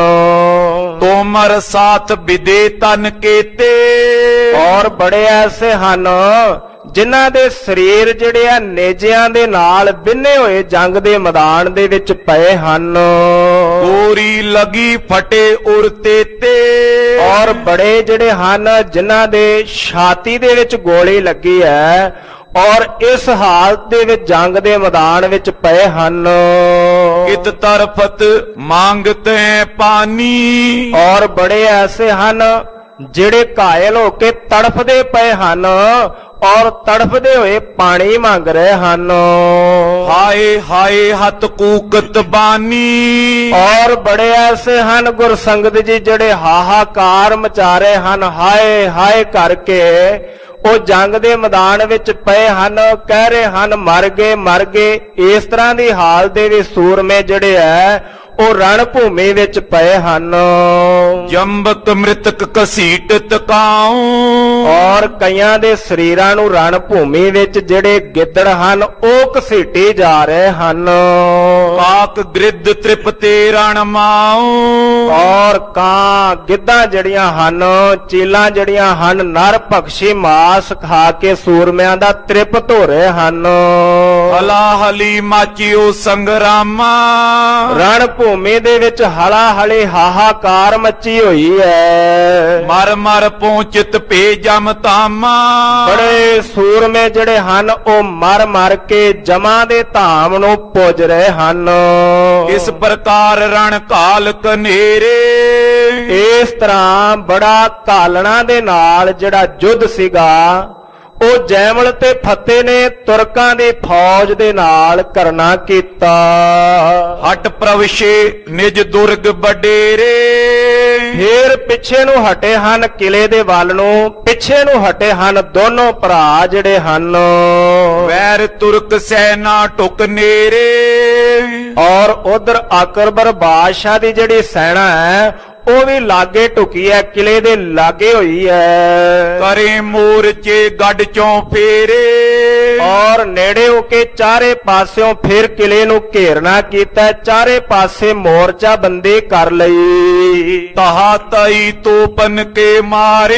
ਤੋਮਰ ਸਾਥ ਵਿਦੇ ਤਨ ਕੇਤੇ, ਔਰ ਬੜੇ ਐਸੇ ਹਨ ਜਿਨ੍ਹਾਂ ਦੇ ਸਰੀਰ ਜਿਹੜੇ ਆ ਨੇਜਿਆਂ ਦੇ ਨਾਲ ਬਿੰਨੇ ਹੋਏ ਜੰਗ ਦੇ ਮੈਦਾਨ ਦੇ ਵਿੱਚ ਪਏ ਹਨ। ਗੋਰੀ ਲਗੀ ਫਟੇ ਉਰ ਤੇਤੇ, ਔਰ ਬੜੇ ਜਿਹੜੇ ਹਨ ਜਿਨ੍ਹਾਂ ਦੇ ਛਾਤੀ ਦੇ ਵਿੱਚ ਗੋਲੀ ਲੱਗੀ ਹੈ ਔਰ ਇਸ ਹਾਲਤ ਦੇ ਵਿੱਚ ਜੰਗ ਦੇ ਮੈਦਾਨ ਵਿੱਚ ਪਏ ਹਨ। ਕਿਤ ਤਰਫਤ ਮੰਗਤੇ ਪਾਨੀ, ਔਰ ਬੜੇ ਐਸੇ ਹਨ ਜਿਹੜੇ ਘਾਇਲ ਹੋ ਕੇ ਤੜਫਦੇ ਪਏ ਹਨ ਔਰ ਤੜਫਦੇ ਹੋਏ ਪਾਣੀ ਮੰਗ ਰਹੇ ਹਨ। ਹਾਏ ਹਾਏ ਹੱਥ ਕੂਕਤ ਬਾਨੀ, ਔਰ ਬੜੇ ਐਸੇ ਹਨ ਗੁਰਸੰਗਤ ਜੀ ਜਿਹੜੇ ਹਾਹਾਕਾਰ ਮਚਾ ਰਹੇ ਹਨ, ਹਾਏ ਹਾਏ ਕਰਕੇ ਉਹ ਜੰਗ ਦੇ ਮੈਦਾਨ ਵਿੱਚ ਪਏ ਹਨ, ਕਹਿ ਰਹੇ ਹਨ ਮਰ ਗਏ ਮਰ ਗਏ। ਇਸ ਤਰ੍ਹਾਂ ਦੀ ਹਾਲ ਦੇ ਵਿੱਚ ਸੂਰਮੇ ਜਿਹੜੇ ਹੈ ਉਹ ਰਣ ਭੂਮੀ ਵਿੱਚ ਪਏ ਹਨ। ਜੰਬਕ ਮ੍ਰਿਤਕ ਕਸੀਟ ਤਕਾਉ, ਔਰ ਕਈਆਂ ਦੇ ਸਰੀਰਾਂ ਨੂੰ ਰਣ ਭੂਮੀ ਵਿੱਚ ਜਿਹੜੇ ਗਿੱਦੜ ਹਨ ਉਹ ਘਸੀਟੇ ਜਾ ਰਹੇ ਹਨ। ਕਾਕ ਗ੍ਰਿਧ ਤ੍ਰਿਪਤੇ ਰਣ ਮਾਉ, ਔਰ ਕਾਂ ਗਿੱਧਾਂ ਜਿਹੜੀਆਂ ਹਨ ਚੀਲਾਂ ਜਿਹੜੀਆਂ ਹਨ ਨਰ ਭਖਸ਼ੀ ਮਾਸ ਖਾ ਕੇ ਸੂਰਮਿਆਂ ਦਾ ਤ੍ਰਿਪਤ ਹੋ ਰਹੇ ਹਨ। ਹਲਾ ਹਲੀ ਮਾਚਿਓ ਸੰਗਰਾਮਾ, ਰਣ ਭੂਮੀ ਦੇ ਵਿੱਚ ਹਲਾ ਹਲੀ ਹਾਹਾਕਾਰ ਮੱਚੀ ਹੋਈ ਹੈ। ਮਰ ਮਰ ਪਹੁੰਚਿਤ ਪੇ ਜਮ ਤਾਮਾ, ਬੜੇ ਸੂਰਮੇ ਜਿਹੜੇ ਹਨ ਉਹ ਮਰ ਮਰ ਕੇ ਜਮਾਂ ਦੇ ਧਾਮ ਨੂੰ ਪੁੱਜ ਰਹੇ ਹਨ। ਇਸ ਪ੍ਰਕਾਰ ਰਣ ਕਾਲ ਕਨੇਰੇ, ਇਸ ਤਰ੍ਹਾਂ ਬੜਾ ਕਾਲਣਾ ਦੇ ਨਾਲ ਜਿਹੜਾ ਯੁੱਧ ਸੀਗਾ ਉਹ ਜੈਮਲ ਤੇ ਫਤਿਹ ਨੇ ਤੁਰਕਾਂ ਦੀ ਫੌਜ ਦੇ ਨਾਲ ਕਰਨਾ ਕੀਤਾ। ਹਟ ਪ੍ਰਵਸ਼ੇ ਨਿਜ ਦੁਰਗ ਬਡੇਰੇ, ਫੇਰ ਪਿੱਛੇ ਨੂੰ ਹਟੇ ਹਨ ਕਿਲੇ ਦੇ ਵੱਲ ਨੂੰ, ਪਿੱਛੇ ਨੂੰ ਹਟੇ ਹਨ ਦੋਨੋਂ ਭਰਾ ਜਿਹੜੇ ਹਨ। ਵੈਰ ਤੁਰਕ ਸੈਨਾ ਟੁਕ ਨੇਰੇ, ਔਰ ਉਧਰ ਅਕਬਰ ਬਾਦਸ਼ਾਹ ਦੀ ਜਿਹੜੀ ਸੈਨਾ ਹੈ ਉਹ ਵੀ ਲਾਗੇ ਢੁਕੀ ਹੈ, ਕਿਲੇ ਦੇ ਲਾਗੇ ਹੋਈ ਹੈ। ਕਰੇ ਮੋਰਚੇ ਗੱਡ ਚੋਂ ਫੇਰੇ, ਔਰ ਨੇੜੇ ਹੋ ਕੇ ਚਾਰੇ ਪਾਸਿਓਂ ਫਿਰ ਕਿਲੇ ਨੂੰ ਘੇਰਨਾ ਕੀਤਾ, ਚਾਰੇ ਪਾਸੇ ਮੋਰਚਾ ਬੰਦੀ ਕਰ ਲਈ। ਤਹਾ ਤਈ ਤੋਪਨ ਕੇ ਮਾਰੇ,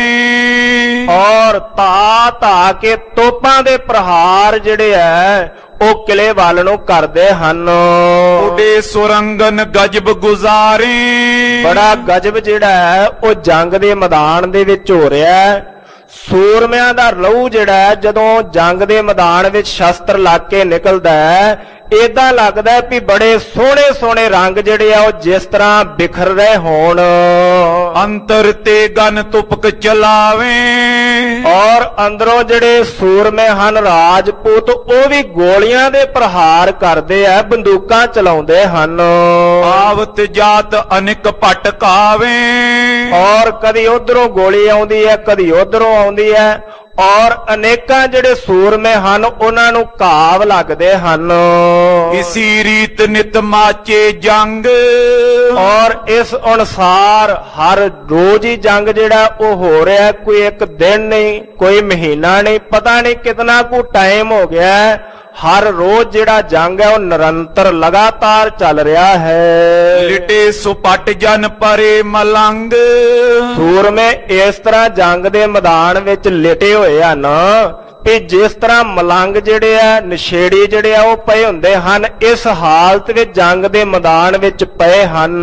ਔਰ ਤਾ ਤਾ ਕੇ ਤੋਪਾਂ ਦੇ ਪ੍ਰਹਾਰ ਜਿਹੜੇ ਹੈ ਉਹ ਕਿਲੇ ਵੱਲ ਨੂੰ ਕਰਦੇ ਹਨ। ਉਡੇ ਸੁਰੰਗਨ ਗਜਬ ਗੁਜ਼ਾਰੇ, ਬੜਾ ਗਜਬ ਜਿਹੜਾ ਹੈ ਉਹ ਜੰਗ ਦੇ ਮੈਦਾਨ ਦੇ ਵਿੱਚ ਹੋ ਰਿਹਾ ਹੈ। ਸੂਰਮਿਆਂ ਦਾ ਲਹੂ ਜਿਹੜਾ ਹੈ ਜਦੋਂ ਜੰਗ ਦੇ ਮੈਦਾਨ ਵਿੱਚ ਸ਼ਸਤਰ ਲਾ ਕੇ ਨਿਕਲਦਾ ਹੈ ਏਦਾਂ ਲੱਗਦਾ ਹੈ ਵੀ ਬੜੇ ਸੋਹਣੇ ਸੋਹਣੇ ਰੰਗ ਜਿਹੜੇ ਆ ਉਹ ਜਿਸ ਤਰ੍ਹਾਂ ਬਿਖਰ ਰਹੇ ਹੋਣ। ਅੰਤਰ ਤੇ ਗਨ ਤੁਪਕ ਚਲਾਵੇ, ਔਰ ਅੰਦਰੋਂ ਜਿਹੜੇ ਸੂਰਮੇ ਹਨ ਰਾਜਪੂਤ ਉਹ ਵੀ ਗੋਲੀਆਂ ਦੇ ਪ੍ਰਹਾਰ ਕਰਦੇ ਆ, ਬੰਦੂਕਾਂ ਚਲਾਉਂਦੇ ਹਨ। ਆਵਤ ਜਾਤ ਅਨਿਕ ਭਟਕਾਵੇ, ਔਰ ਕਦੀ ਉਧਰੋਂ ਗੋਲੀ ਆਉਂਦੀ ਹੈ ਕਦੀ ਉਧਰੋਂ ਆਉਂਦੀ ਹੈ, ਔਰ ਅਨੇਕਾਂ ਜਿਹੜੇ ਸੂਰਮੇ ਹਨ ਉਹਨਾਂ ਨੂੰ ਘਾਵ ਲੱਗਦੇ ਹਨ। ਇਸੀ ਰੀਤ ਨਿਤ ਮਾਚੇ ਜੰਗ, ਔਰ ਇਸ ਅਨੁਸਾਰ ਹਰ ਰੋਜ਼ ਹੀ ਜੰਗ ਜਿਹੜਾ ਉਹ ਹੋ ਰਿਹਾ, ਕੋਈ ਇੱਕ ਦਿਨ ਨਹੀਂ ਕੋਈ ਮਹੀਨਾ ਨਹੀਂ, ਪਤਾ ਨਹੀਂ ਕਿਤਨਾ ਕੁ ਟਾਈਮ ਹੋ ਗਿਆ, ਹਰ ਰੋਜ਼ ਜਿਹੜਾ ਜੰਗ ਹੈ ਉਹ ਨਿਰੰਤਰ ਲਗਾਤਾਰ ਚੱਲ ਰਿਹਾ ਹੈ। ਲਿਟੇ ਸੁਪਟ ਜਨ ਪਰੇ ਮਲੰਗ, ਸੂਰਮੇ ਇਸ ਤਰ੍ਹਾਂ ਜੰਗ ਦੇ ਮੈਦਾਨ ਵਿੱਚ ਲਿਟੇ ਹੋਏ ਹਨ ਕਿ ਜਿਸ ਤਰ੍ਹਾਂ ਮਲੰਗ ਜਿਹੜੇ ਆ ਨਸ਼ੇੜੀ ਜਿਹੜੇ ਆ ਉਹ ਪਏ ਹੁੰਦੇ ਹਨ, ਇਸ ਹਾਲਤ ਵਿੱਚ ਜੰਗ ਦੇ ਮੈਦਾਨ ਵਿੱਚ ਪਏ ਹਨ।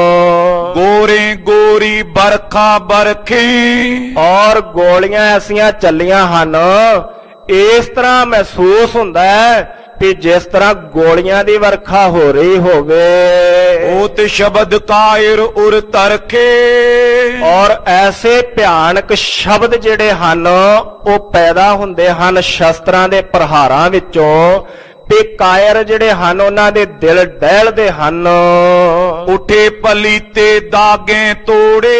ਗੋਰੇ ਗੋਰੀ ਬਰਖਾ ਬਰਖੇ, ਔਰ ਗੋਲੀਆਂ ਐਸੀਆਂ ਚੱਲੀਆਂ ਹਨ, ਇਸ ਤਰ੍ਹਾਂ ਮਹਿਸੂਸ ਹੁੰਦਾ ਹੈ ਕਿ ਜਿਸ ਤਰ੍ਹਾਂ ਗੋਲੀਆਂ ਦੀ ਵਰਖਾ ਹੋ ਰਹੀ ਹੋਵੇ। ਓਤ ਸ਼ਬਦ ਕਾਇਰ ਉਰ ਤਰਖੇ, ਔਰ ਐਸੇ ਭਿਆਨਕ ਸ਼ਬਦ ਜਿਹੜੇ ਹਨ ਉਹ ਪੈਦਾ ਹੁੰਦੇ ਹਨ ਸ਼ਸਤਰਾਂ ਦੇ ਪ੍ਰਹਾਰਾਂ ਵਿੱਚੋਂ, ਤੇ ਕਾਇਰ ਜਿਹੜੇ ਹਨ ਉਹਨਾਂ ਦੇ ਦਿਲ ਡਹਿਲਦੇ ਹਨ। ਉਠੇ ਪਲੀਤੇ ਦਾਗੇ ਤੋੜੇ,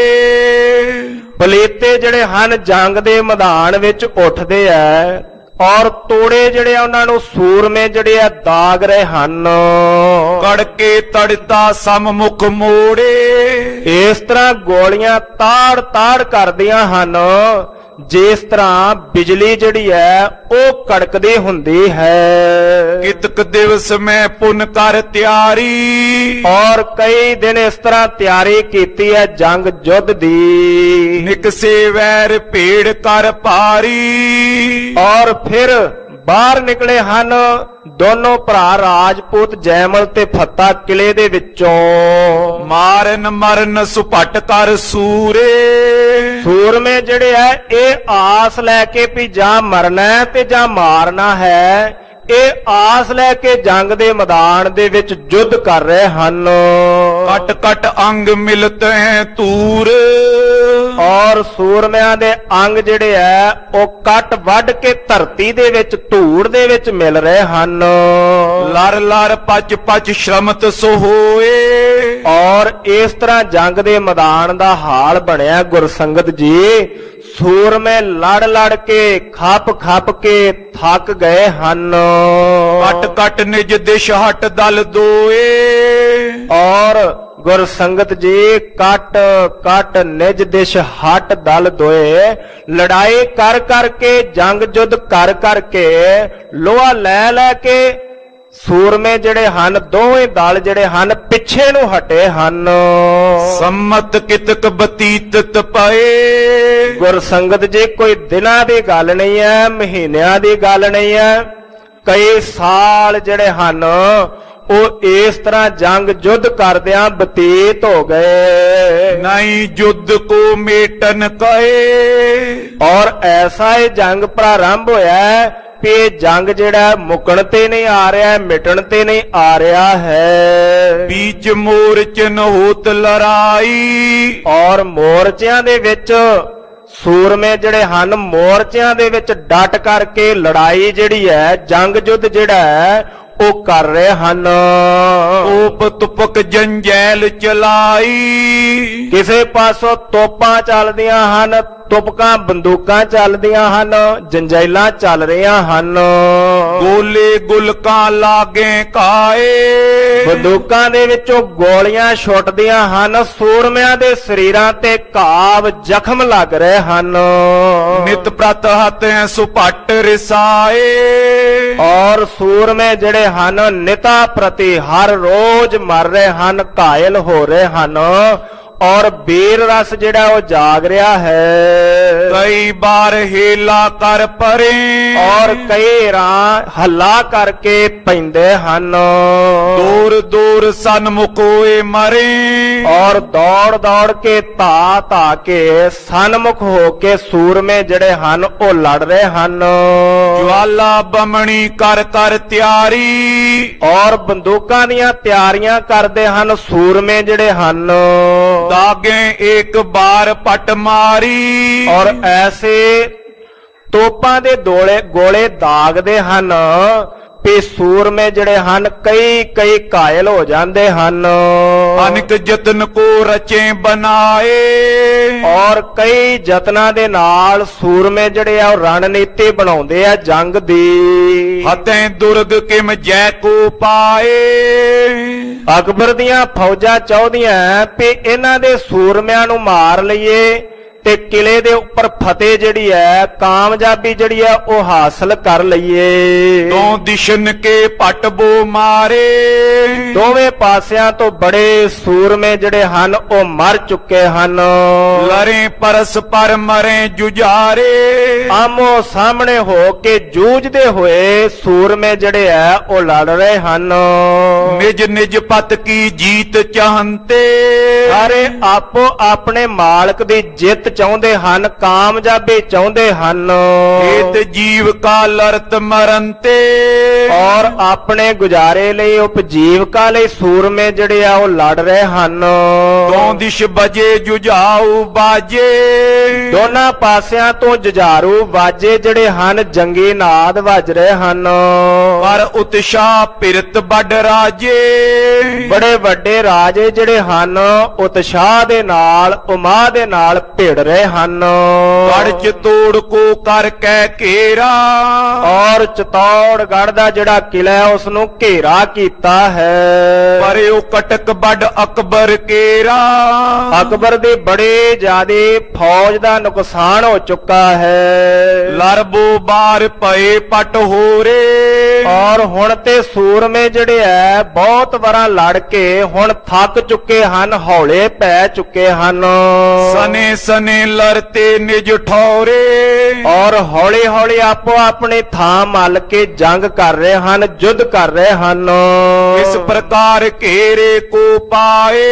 ਪਲੇਤੇ ਜਿਹੜੇ ਹਨ ਜੰਗ ਦੇ ਮੈਦਾਨ ਵਿੱਚ ਉੱਠਦੇ ਆ, ਔਰ ਤੋੜੇ ਜਿਹੜੇ ਆ ਉਹਨਾਂ ਨੂੰ ਸੂਰਮੇ ਜਿਹੜੇ ਆ ਦਾਗ ਰਹੇ ਹਨ। ਕੜਕੇ ਤੜਤਾ ਸਮਮੁਖ ਮੋੜੇ, ਇਸ ਤਰ੍ਹਾਂ ਗੋਲੀਆਂ ਤਾੜ ਤਾੜ ਕਰਦੀਆਂ ਹਨ ਜਿਸ ਤਰ੍ਹਾਂ ਬਿਜਲੀ ਜਿਹੜੀ ਹੈ ਉਹ ਕੜਕਦੀ ਹੁੰਦੀ ਹੈ। ਕਿਤਕ ਦਿਵਸ ਮੈਂ ਪੁਨ ਕਰ ਤਿਆਰੀ, ਔਰ ਕਈ ਦਿਨ ਇਸ ਤਰ੍ਹਾਂ ਤਿਆਰੀ ਕੀਤੀ ਹੈ ਜੰਗ ਯੁੱਧ ਦੀ। ਨਿਕਸੇ ਵੈਰ ਭੇੜ ਕਰ ਪਾਰੀ, ਔਰ ਫਿਰ ਬਾਹਰ ਨਿਕਲੇ ਹਨ ਦੋਨੋਂ ਭਰਾ ਰਾਜਪੂਤ ਜੈਮਲ ਤੇ ਫੱਤਾ ਕਿਲੇ ਦੇ ਵਿੱਚੋਂ। ਮਾਰਨ ਮਰਨ ਸੁਪਟ ਕਰ ਸੂਰੇ, ਸੂਰਮੇ ਜਿਹੜੇ ਹੈ ਇਹ ਆਸ ਲੈ ਕੇ ਵੀ ਜਾਂ ਮਰਨਾ ਤੇ ਜਾਂ ਮਾਰਨਾ ਹੈ, ਇਹ ਆਸ ਲੈ ਕੇ ਜੰਗ ਦੇ ਮੈਦਾਨ ਦੇ ਵਿੱਚ ਯੁੱਧ ਕਰ ਰਹੇ ਹਨ। ਕਟ ਕਟ ਅੰਗ ਮਿਲਤ ਹੈ ਤੂਰ, ਔਰ ਸੂਰਮਿਆਂ ਦੇ ਅੰਗ ਜਿਹੜੇ ਹੈ ਉਹ ਕੱਟ ਵੱਢ ਕੇ ਧਰਤੀ ਦੇ ਵਿੱਚ ਧੂੜ ਦੇ ਵਿੱਚ ਮਿਲ ਰਹੇ ਹਨ। ਲਰ ਲਰ ਪਚ ਪਚ ਸ਼ਰਮਤ ਸੋ ਹੋਏ, ਔਰ ਇਸ ਤਰ੍ਹਾਂ ਜੰਗ ਦੇ ਮੈਦਾਨ ਦਾ ਹਾਲ ਬਣਿਆ ਗੁਰਸੰਗਤ ਜੀ। ਸੂਰਮੇ ਲੜ ਲੜ ਕੇ ਖੱਪ ਖੱਪ ਕੇ ਥੱਕ ਗਏ ਹਨ। ਕਟ ਕਟ ਨਿਜ ਦਿਸ਼ ਹਟ ਦਲ ਦੋਏ, ਔਰ ਗੁਰਸੰਗਤ ਜੀ ਕੱਟ ਕੱਟ ਨਿਜ ਦਿਸ਼ ਹਟ ਦਲ ਦੋਏ, ਲੜਾਈ ਕਰ ਕਰਕੇ ਜੰਗ ਯੁੱਧ ਕਰ ਕਰਕੇ ਲੋਹਾ ਲੈ ਲੈ ਕੇ ਸੂਰਮੇ ਜਿਹੜੇ ਹਨ ਦੋਵੇਂ ਦਲ ਜਿਹੜੇ ਹਨ ਪਿੱਛੇ ਨੂੰ ਹਟੇ ਹਨ। ਸੰਮਤ ਕਿਤਕ ਬਤੀਤਤ ਪਏ, ਗੁਰਸੰਗਤ ਜੀ ਕੋਈ ਦਿਨਾਂ ਦੀ ਗੱਲ ਨਹੀਂ ਹੈ, ਮਹੀਨਿਆਂ ਦੀ ਗੱਲ ਨਹੀਂ ਹੈ, ਕਈ ਸਾਲ ਜਿਹੜੇ ਹਨ ਉਹ ਇਸ ਤਰ੍ਹਾਂ ਜੰਗ ਯੁੱਧ ਕਰਦਿਆਂ ਬਤੀਤ ਹੋ ਗਏ। ਨਹੀਂ ਯੁੱਧ ਕੋ ਮੇਟਨ ਕਹੇ, ਔਰ ਐਸਾ ਇਹ ਜੰਗ ਪ੍ਰਾਰੰਭ ਹੋਇਆ ਕਿ ਇਹ ਜੰਗ ਜਿਹੜਾ ਮੁਕਣ ਤੇ ਨਹੀਂ ਆ ਰਿਹਾ, ਮਿਟਣ ਤੇ ਨਹੀਂ ਆ ਰਿਹਾ ਹੈ। ਬੀਚ ਮੋਰਚ ਨ ਹੋਤ ਲੜਾਈ, ਔਰ ਮੋਰਚਿਆਂ ਦੇ ਵਿੱਚ ਸੂਰਮੇ ਜਿਹੜੇ ਹਨ ਮੋਰਚਿਆਂ ਦੇ ਵਿੱਚ ਡਟ ਕਰਕੇ ਲੜਾਈ ਜਿਹੜੀ ਹੈ ਜੰਗ ਯੁੱਧ ਜਿਹੜਾ ਹੈ ਉਹ ਕਰ ਰਹੇ ਹਨ। ਤੋਪ ਤੁਪਕ ਜੰਜੈਲ ਚਲਾਈ, ਕਿਸੇ ਪਾਸੋਂ ਤੋਪਾਂ ਚੱਲਦੀਆਂ ਹਨ, ਤੁਪਕਾਂ ਬੰਦੂਕਾਂ ਚੱਲਦੀਆਂ ਹਨ, ਜੰਜੈਲਾਂ ਚੱਲ ਰਹੀਆਂ ਹਨ। ਗੋਲੇ ਗੁਲਕਾਂ ਲਾਗੇ ਕਾਏ, ਬੰਦੂਕਾਂ ਦੇ ਵਿੱਚੋਂ ਗੋਲੀਆਂ ਛੁੱਟਦੀਆਂ ਹਨ, ਸੂਰਮਿਆਂ ਦੇ ਸਰੀਰਾਂ ਤੇ ਘਾਵ ਜ਼ਖਮ ਲੱਗ ਰਹੇ ਹਨ। ਨਿਤ ਪ੍ਰਤ ਹੱਥ ਸੁਪਟ ਰਿਸਾਏ, ਔਰ ਸੂਰਮੇ ਜਿਹੜੇ ਹਨ ਨਿਤਾ ਪ੍ਰਤੀ ਹਰ ਰੋਜ਼ ਮਰ ਰਹੇ ਹਨ, ਘਾਇਲ ਹੋ ਰਹੇ ਹਨ, ਔਰ ਵੀਰ ਰਸ ਜਿਹੜਾ ਉਹ ਜਾਗ ਰਿਹਾ ਹੈ। ਕਈ ਬਾਰ ਹੇਲਾ ਕਰ ਪਰੇ, ਔਰ ਕਈ ਰਾਂ ਹੱਲਾ ਕਰਕੇ ਪੈਂਦੇ ਹਨ। ਦੂਰ ਦੂਰ ਸਨਮੁਖ ਹੋਏ ਮਰੇ, ਔਰ ਦੌੜ ਦੌੜ ਕੇ ਧਾ ਧਾ ਕੇ ਸਨਮੁਖ ਹੋ ਕੇ ਸੂਰਮੇ ਜਿਹੜੇ ਹਨ ਉਹ ਲੜ ਰਹੇ ਹਨ। ਜਵਾਲਾ ਬਮਣੀ ਕਰ ਕਰ ਤਿਆਰੀ, ਔਰ ਬੰਦੂਕਾਂ ਦੀਆਂ ਤਿਆਰੀਆਂ ਕਰਦੇ ਹਨ ਸੂਰਮੇ ਜਿਹੜੇ ਹਨ। ਦਾਗੇ ਇੱਕ ਬਾਰ ਪਟ ਮਾਰੀ, ਔਰ ਐਸੇ ਤੋਪਾਂ ਦੇ ਦੋਲੇ ਗੋਲੇ ਦਾਗਦੇ ਹਨ ਵੀ ਸੂਰਮੇ ਜਿਹੜੇ ਹਨ ਕਈ ਕਈ ਘਾਇਲ ਹੋ ਜਾਂਦੇ ਹਨ। ਅਨਕ ਜਤਨ ਕੋ ਰਚੇ ਬਣਾਏ, ਔਰ ਕਈ ਯਤਨਾਂ ਦੇ ਨਾਲ ਸੂਰਮੇ ਜਿਹੜੇ ਆ ਉਹ ਰਣਨੀਤੀ ਬਣਾਉਂਦੇ ਆ ਜੰਗ ਦੀ। ਹਤੈ ਦੁਰਗ ਕਿਮ ਜੈ ਕੋ ਪਾਏ, ਅਕਬਰ ਦੀਆਂ ਫੌਜਾਂ ਚਾਹੁੰਦੀਆਂ ਵੀ ਇਹਨਾਂ ਦੇ ਸੂਰਮਿਆਂ ਨੂੰ ਮਾਰ ਲਈਏ ਤੇ ਕਿਲੇ ਦੇ ਉੱਪਰ ਫਤਿਹ ਜਿਹੜੀ ਹੈ ਕਾਮਯਾਬੀ ਜਿਹੜੀ ਹੈ ਉਹ ਹਾਸਲ ਕਰ ਲਈਏ। ਦੋ ਦਿਸ਼ਨ ਕੇ ਪਟ ਬੋ ਮਾਰੇ, ਦੋਵੇਂ ਪਾਸਿਆਂ ਤੋਂ ਬੜੇ ਸੂਰਮੇ ਜਿਹੜੇ ਹਨ ਉਹ ਮਰ ਚੁੱਕੇ ਹਨ। ਲੜੇ ਪਰਸਪਰ ਮਰੇ ਜੁਝਾਰੇ, ਆਮੋ ਸਾਹਮਣੇ ਹੋ ਕੇ ਜੂਝਦੇ ਹੋਏ ਸੂਰਮੇ ਜਿਹੜੇ ਆ ਉਹ ਲੜ ਰਹੇ ਹਨ। ਨਿਜ ਨਿਜ ਪਤ ਕੀ ਜੀਤ ਚਾਹੰਤੇ, ਸਾਰੇ ਆਪੋ ਆਪਣੇ ਮਾਲਕ ਦੀ ਜਿੱਤ ਚਾਹੁੰਦੇ ਹਨ, ਕਾਮਯਾਬੀ ਚਾਹੁੰਦੇ ਹਨ। ਏਤ ਜੀਵ ਕਾ ਲਰਤ ਮਰੰਤੇ, ਔਰ ਆਪਣੇ ਗੁਜ਼ਾਰੇ ਲਈ ਉਪਜੀਵਕਾ ਲਈ ਸੂਰਮੇ ਜਿਹੜੇ ਆ ਉਹ ਲੜ ਰਹੇ ਹਨ। ਦੋ ਦਿਸ਼ ਬਜੇ ਜੁਝਾਊ ਬਾਜੇ, ਦੋਨਾਂ ਪਾਸਿਆਂ ਤੋਂ ਜੁਝਾਰੂ ਬਾਜੇ ਜਿਹੜੇ ਹਨ ਜੰਗੀ ਨਾਦ ਵੱਜ ਰਹੇ ਹਨ। ਪਰ ਉਤਸ਼ਾਹ ਪਿਰਤ ਵੱਡ ਰਾਜੇ, ਬੜੇ ਵੱਡੇ ਰਾਜੇ ਜਿਹੜੇ ਹਨ ਉਤਸ਼ਾਹ ਦੇ ਨਾਲ ਉਮਾ ਦੇ ਨਾਲ ਭਿੜ ਰਹੇ ਹਨ। ਗੜ ਚਤੋੜ ਕੋ ਕਰ ਕੈ ਘੇਰਾ, ਔਰ ਚਤੌੜਗੜ੍ਹ ਦਾ ਜਿਹੜਾ ਕਿਲਾ ਹੈ ਉਸ ਨੂੰ ਘੇਰਾ ਕੀਤਾ ਹੈ। ਪਰ ਉਹ ਕਟਕ ਵੱਡ ਅਕਬਰ ਕੇਰਾ, ਅਕਬਰ ਦੀ ਬੜੀ ਜ਼ਿਆਦੀ ਫੌਜ ਦਾ ਨੁਕਸਾਨ ਹੋ ਚੁੱਕਾ ਹੈ। ਲਰਬੋ ਬਾਰ ਪਏ ਪਟ ਹੋਰੇ, ਔਰ ਹੁਣ ਤੇ ਸੂਰਮੇ ਜਿਹੜੇ ਐ ਬਹੁਤ ਵਾਰਾਂ ਲੜ ਕੇ ਹੁਣ ਥੱਕ ਚੁੱਕੇ ਹਨ, ਹੌਲੇ ਪੈ ਚੁੱਕੇ ਹਨ। ਸਨੇ ਸਨੇ ਲੜਤੇ ਨਿਜ ਠੌਰੇ, ਔਰ ਹੌਲੀ ਹੌਲੀ ਆਪੋ ਆਪਣੀ ਥਾਂ ਮੱਲ ਕੇ ਜੰਗ ਕਰ ਰਹੇ ਹਨ, ਯੁੱਧ ਕਰ ਰਹੇ ਹਨ। ਇਸ ਪ੍ਰਕਾਰ ਘੇਰੇ ਕੋ ਪਾਏ,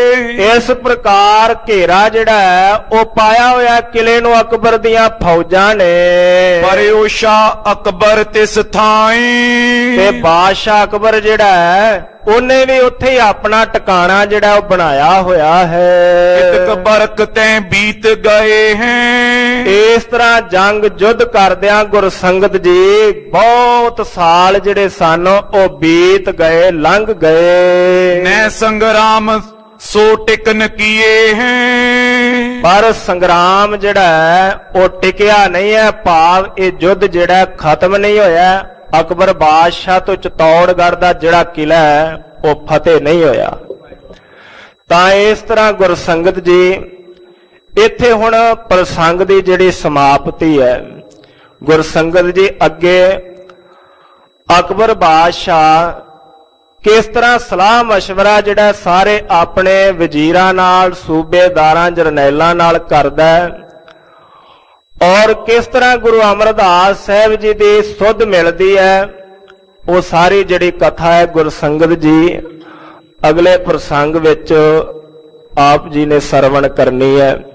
ਇਸ ਪ੍ਰਕਾਰ ਘੇਰਾ ਜਿਹੜਾ ਹੈ ਉਹ ਪਾਇਆ ਹੋਇਆ ਕਿਲੇ ਨੂੰ ਅਕਬਰ ਦੀਆਂ ਫੌਜਾਂ ਨੇ। ਪਰ ਉਹ ਸ਼ਾਹ ਅਕਬਰ ਤਿਸ ਥਾਈ, ਤੇ ਬਾਦਸ਼ਾਹ ਅਕਬਰ ਜਿਹੜਾ ਹੈ ਉਹਨੇ ਵੀ ਉੱਥੇ ਹੀ ਆਪਣਾ ਟਿਕਾਣਾ ਜਿਹੜਾ ਉਹ ਬਣਾਇਆ ਹੋਇਆ ਹੈ। ਇਤਕ ਬਰਕ ਤੈ ਬੀਤ ਗਏ ਹੈ, ਇਸ ਤਰ੍ਹਾਂ ਜੰਗ ਯੁੱਧ ਕਰਦਿਆਂ ਗੁਰਸੰਗਤ ਜੀ ਬਹੁਤ ਸਾਲ ਜਿਹੜੇ ਸਨ ਉਹ ਬੀਤ ਗਏ, ਲੰਘ ਗਏ। ਨੈ ਸੰਗਰਾਮ ਸੋ ਟਿਕਨ ਕੀਏ ਹੈ, ਪਰ ਸੰਗਰਾਮ ਜਿਹੜਾ ਹੈ ਉਹ ਟਿਕਿਆ ਨਹੀਂ ਹੈ, ਭਾਵ ਇਹ ਯੁੱਧ ਜਿਹੜਾ ਖਤਮ ਨਹੀਂ ਹੋਇਆ। ਅਕਬਰ ਬਾਦਸ਼ਾਹ ਤੋਂ ਚਤੌੜਗੜ੍ਹ ਦਾ ਜਿਹੜਾ ਕਿਲਾ ਹੈ ਉਹ ਫਤਿਹ ਨਹੀਂ ਹੋਇਆ। ਤਾਂ ਇਸ ਤਰ੍ਹਾਂ ਗੁਰਸੰਗਤ ਜੀ ਇੱਥੇ ਹੁਣ ਪ੍ਰਸੰਗ ਦੀ ਜਿਹੜੀ ਸਮਾਪਤੀ ਹੈ। ਗੁਰਸੰਗਤ ਜੀ ਅੱਗੇ ਅਕਬਰ ਬਾਦਸ਼ਾਹ ਕਿਸ ਤਰ੍ਹਾਂ ਸਲਾਹ ਮਸ਼ਵਰਾ ਜਿਹੜਾ ਸਾਰੇ ਆਪਣੇ ਵਜ਼ੀਰਾਂ ਨਾਲ, ਸੂਬੇਦਾਰਾਂ, ਜਰਨੈਲਾਂ ਨਾਲ ਕਰਦਾ ਹੈ, ਔਰ ਕਿਸ ਤਰ੍ਹਾਂ ਗੁਰੂ ਅਮਰਦਾਸ ਸਾਹਿਬ ਜੀ ਦੀ ਸੁਧ ਮਿਲਦੀ ਹੈ, ਉਹ ਸਾਰੀ ਜਿਹੜੀ ਕਥਾ ਹੈ ਗੁਰਸੰਗਤ ਜੀ ਅਗਲੇ ਪ੍ਰਸੰਗ ਵਿੱਚ ਆਪ ਜੀ ਨੇ ਸਰਵਣ ਕਰਨੀ ਹੈ।